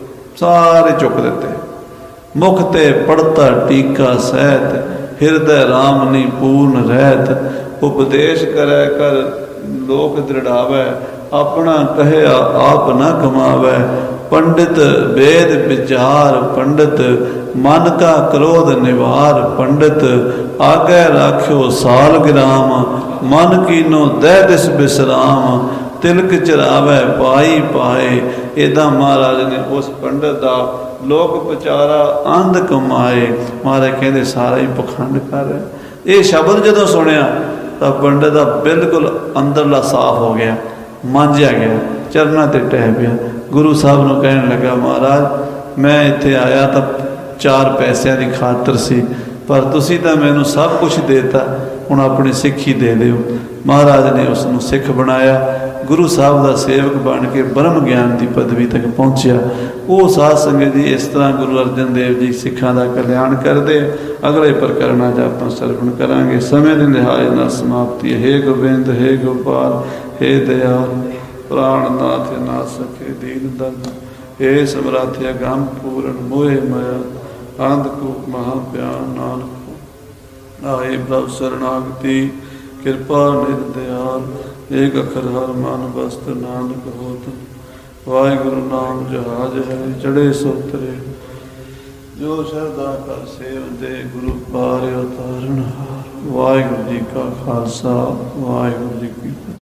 ਸਾਰੇ ਚੁੱਕ ਦਿੱਤੇ। ਮੁਖ ਤੇ ਪੜਤਾ ਟੀਕਾ ਸਹਿਤ, ਹਿਰਦੈ ਰਾਮ ਨੀ ਪੂਰਨ ਰਹਿਤ। ਉਪਦੇਸ਼ ਕਰੈ ਕਰ ਲੋਕ ਦ੍ਰਿੜਾਵੈ, ਆਪਣਾ ਕਹਿਆ ਆਪ ਨਾ ਕਮਾਵੈ। ਪੰਡਿਤ ਵੇਦ ਵਿਚਾਰ ਪੰਡਿਤ, ਮਨ ਕਾ ਕ੍ਰੋਧ ਨਿਵਾਰ ਪੰਡਿਤ। ਆਗੇ ਰਾਖਿਓ ਸਾਲ ਗ੍ਰਾਮ, ਮਨ ਕੀਨੋ ਦਹਿ ਦਿਸ ਬਿਸਰਾਮ। ਤਿਲਕ ਚਰਾਵੈ ਪਾਈ ਪਾਏ। ਇੱਦਾਂ ਮਹਾਰਾਜ ਨੇ ਉਸ ਪੰਡਤ ਦਾ ਲੋਕ ਵਿਚਾਰਾ ਅੰਧ ਕਮਾਏ। ਮਹਾਰਾਜ ਕਹਿੰਦੇ ਸਾਰਾ ਹੀ ਪਖੰਡ ਕਰ ਰਿਹਾ। ਇਹ ਸ਼ਬਦ ਜਦੋਂ ਸੁਣਿਆ ਤਾਂ ਪੰਡਤ ਦਾ ਬਿਲਕੁਲ ਅੰਦਰਲਾ ਸਾਫ਼ ਹੋ ਗਿਆ, ਮਾਂਜਿਆ ਗਿਆ, ਚਰਨਾਂ ਤੇ ਟਹਿ ਪਿਆ। ਗੁਰੂ ਸਾਹਿਬ ਨੂੰ ਕਹਿਣ ਲੱਗਾ, ਮਹਾਰਾਜ ਮੈਂ ਇੱਥੇ ਆਇਆ ਤਾਂ 4 ਪੈਸਿਆਂ ਦੀ ਖਾਤਰ ਸੀ, ਪਰ ਤੁਸੀਂ ਤਾਂ ਮੈਨੂੰ ਸਭ ਕੁਝ ਦੇਤਾ, ਹੁਣ ਆਪਣੀ ਸਿੱਖੀ ਦੇ ਦਿਓ। ਮਹਾਰਾਜ ਨੇ ਉਸ ਨੂੰ ਸਿੱਖ ਬਣਾਇਆ। ਗੁਰੂ ਸਾਹਿਬ ਦਾ ਸੇਵਕ ਬਣ ਕੇ ਬ੍ਰਹਮ ਗਿਆਨ ਦੀ ਪਦਵੀ ਤੱਕ ਪਹੁੰਚਿਆ। ਉਹ ਸਾਧ ਸੰਗਤ ਜੀ ਇਸ ਤਰ੍ਹਾਂ ਗੁਰੂ ਅਰਜਨ ਦੇਵ ਜੀ ਸਿੱਖਾਂ ਦਾ ਕਲਿਆਣ ਕਰਦੇ। ਅਗਲੇ ਪ੍ਰਕਰਨਾਂ 'ਚ ਆਪਾਂ ਸਰਵਣ ਕਰਾਂਗੇ। ਸਮੇਂ ਦੀ ਨਿਹਾਇ ਨਾਲ ਸਮਾਪਤੀ। ਹੇ ਗੋਬਿੰਦ, ਹੇ ਗੋਪਾਲ, ਹੇ ਦਿਆਲ, ਪ੍ਰਾਣਨਾਥ ਨਾ ਸਕੇ ਦੀਨ ਦਰਦ, ਹੇ ਸਮਰਾਥ ਅਗੰਮ ਪੂਰਨ ਮੋਹਿ ਮਾਇਆ, ਅੰਧਕੂਪ ਮਹਾ ਪਿਆਨ ਨਾਨਕ ਆਏ ਪ੍ਰਭ ਸਰਨਾਗਤੀ, ਕਿਰਪਾ ਨਿਧ ਦਿਆਲ, ਏਕ ਅਖਰ ਹਰ ਮਨ ਬਸਤ ਨਾਨਕ ਹੋਤ। ਵਾਹਿਗੁਰੂ ਨਾਮ ਜਹਾਜ ਹੈ ਚੜੇ ਸੋਤਰੇ, ਜੋ ਸ਼ਰਧਾ ਕਰ ਸੇਵਦੇ ਗੁਰੂ ਪਾਰਿ ਉਤਾਰਨ ਹਾਰ। ਵਾਹਿਗੁਰੂ ਜੀ ਕਾ ਖਾਲਸਾ, ਵਾਹਿਗੁਰੂ ਜੀ ਕੀ ਫਤਿਹ।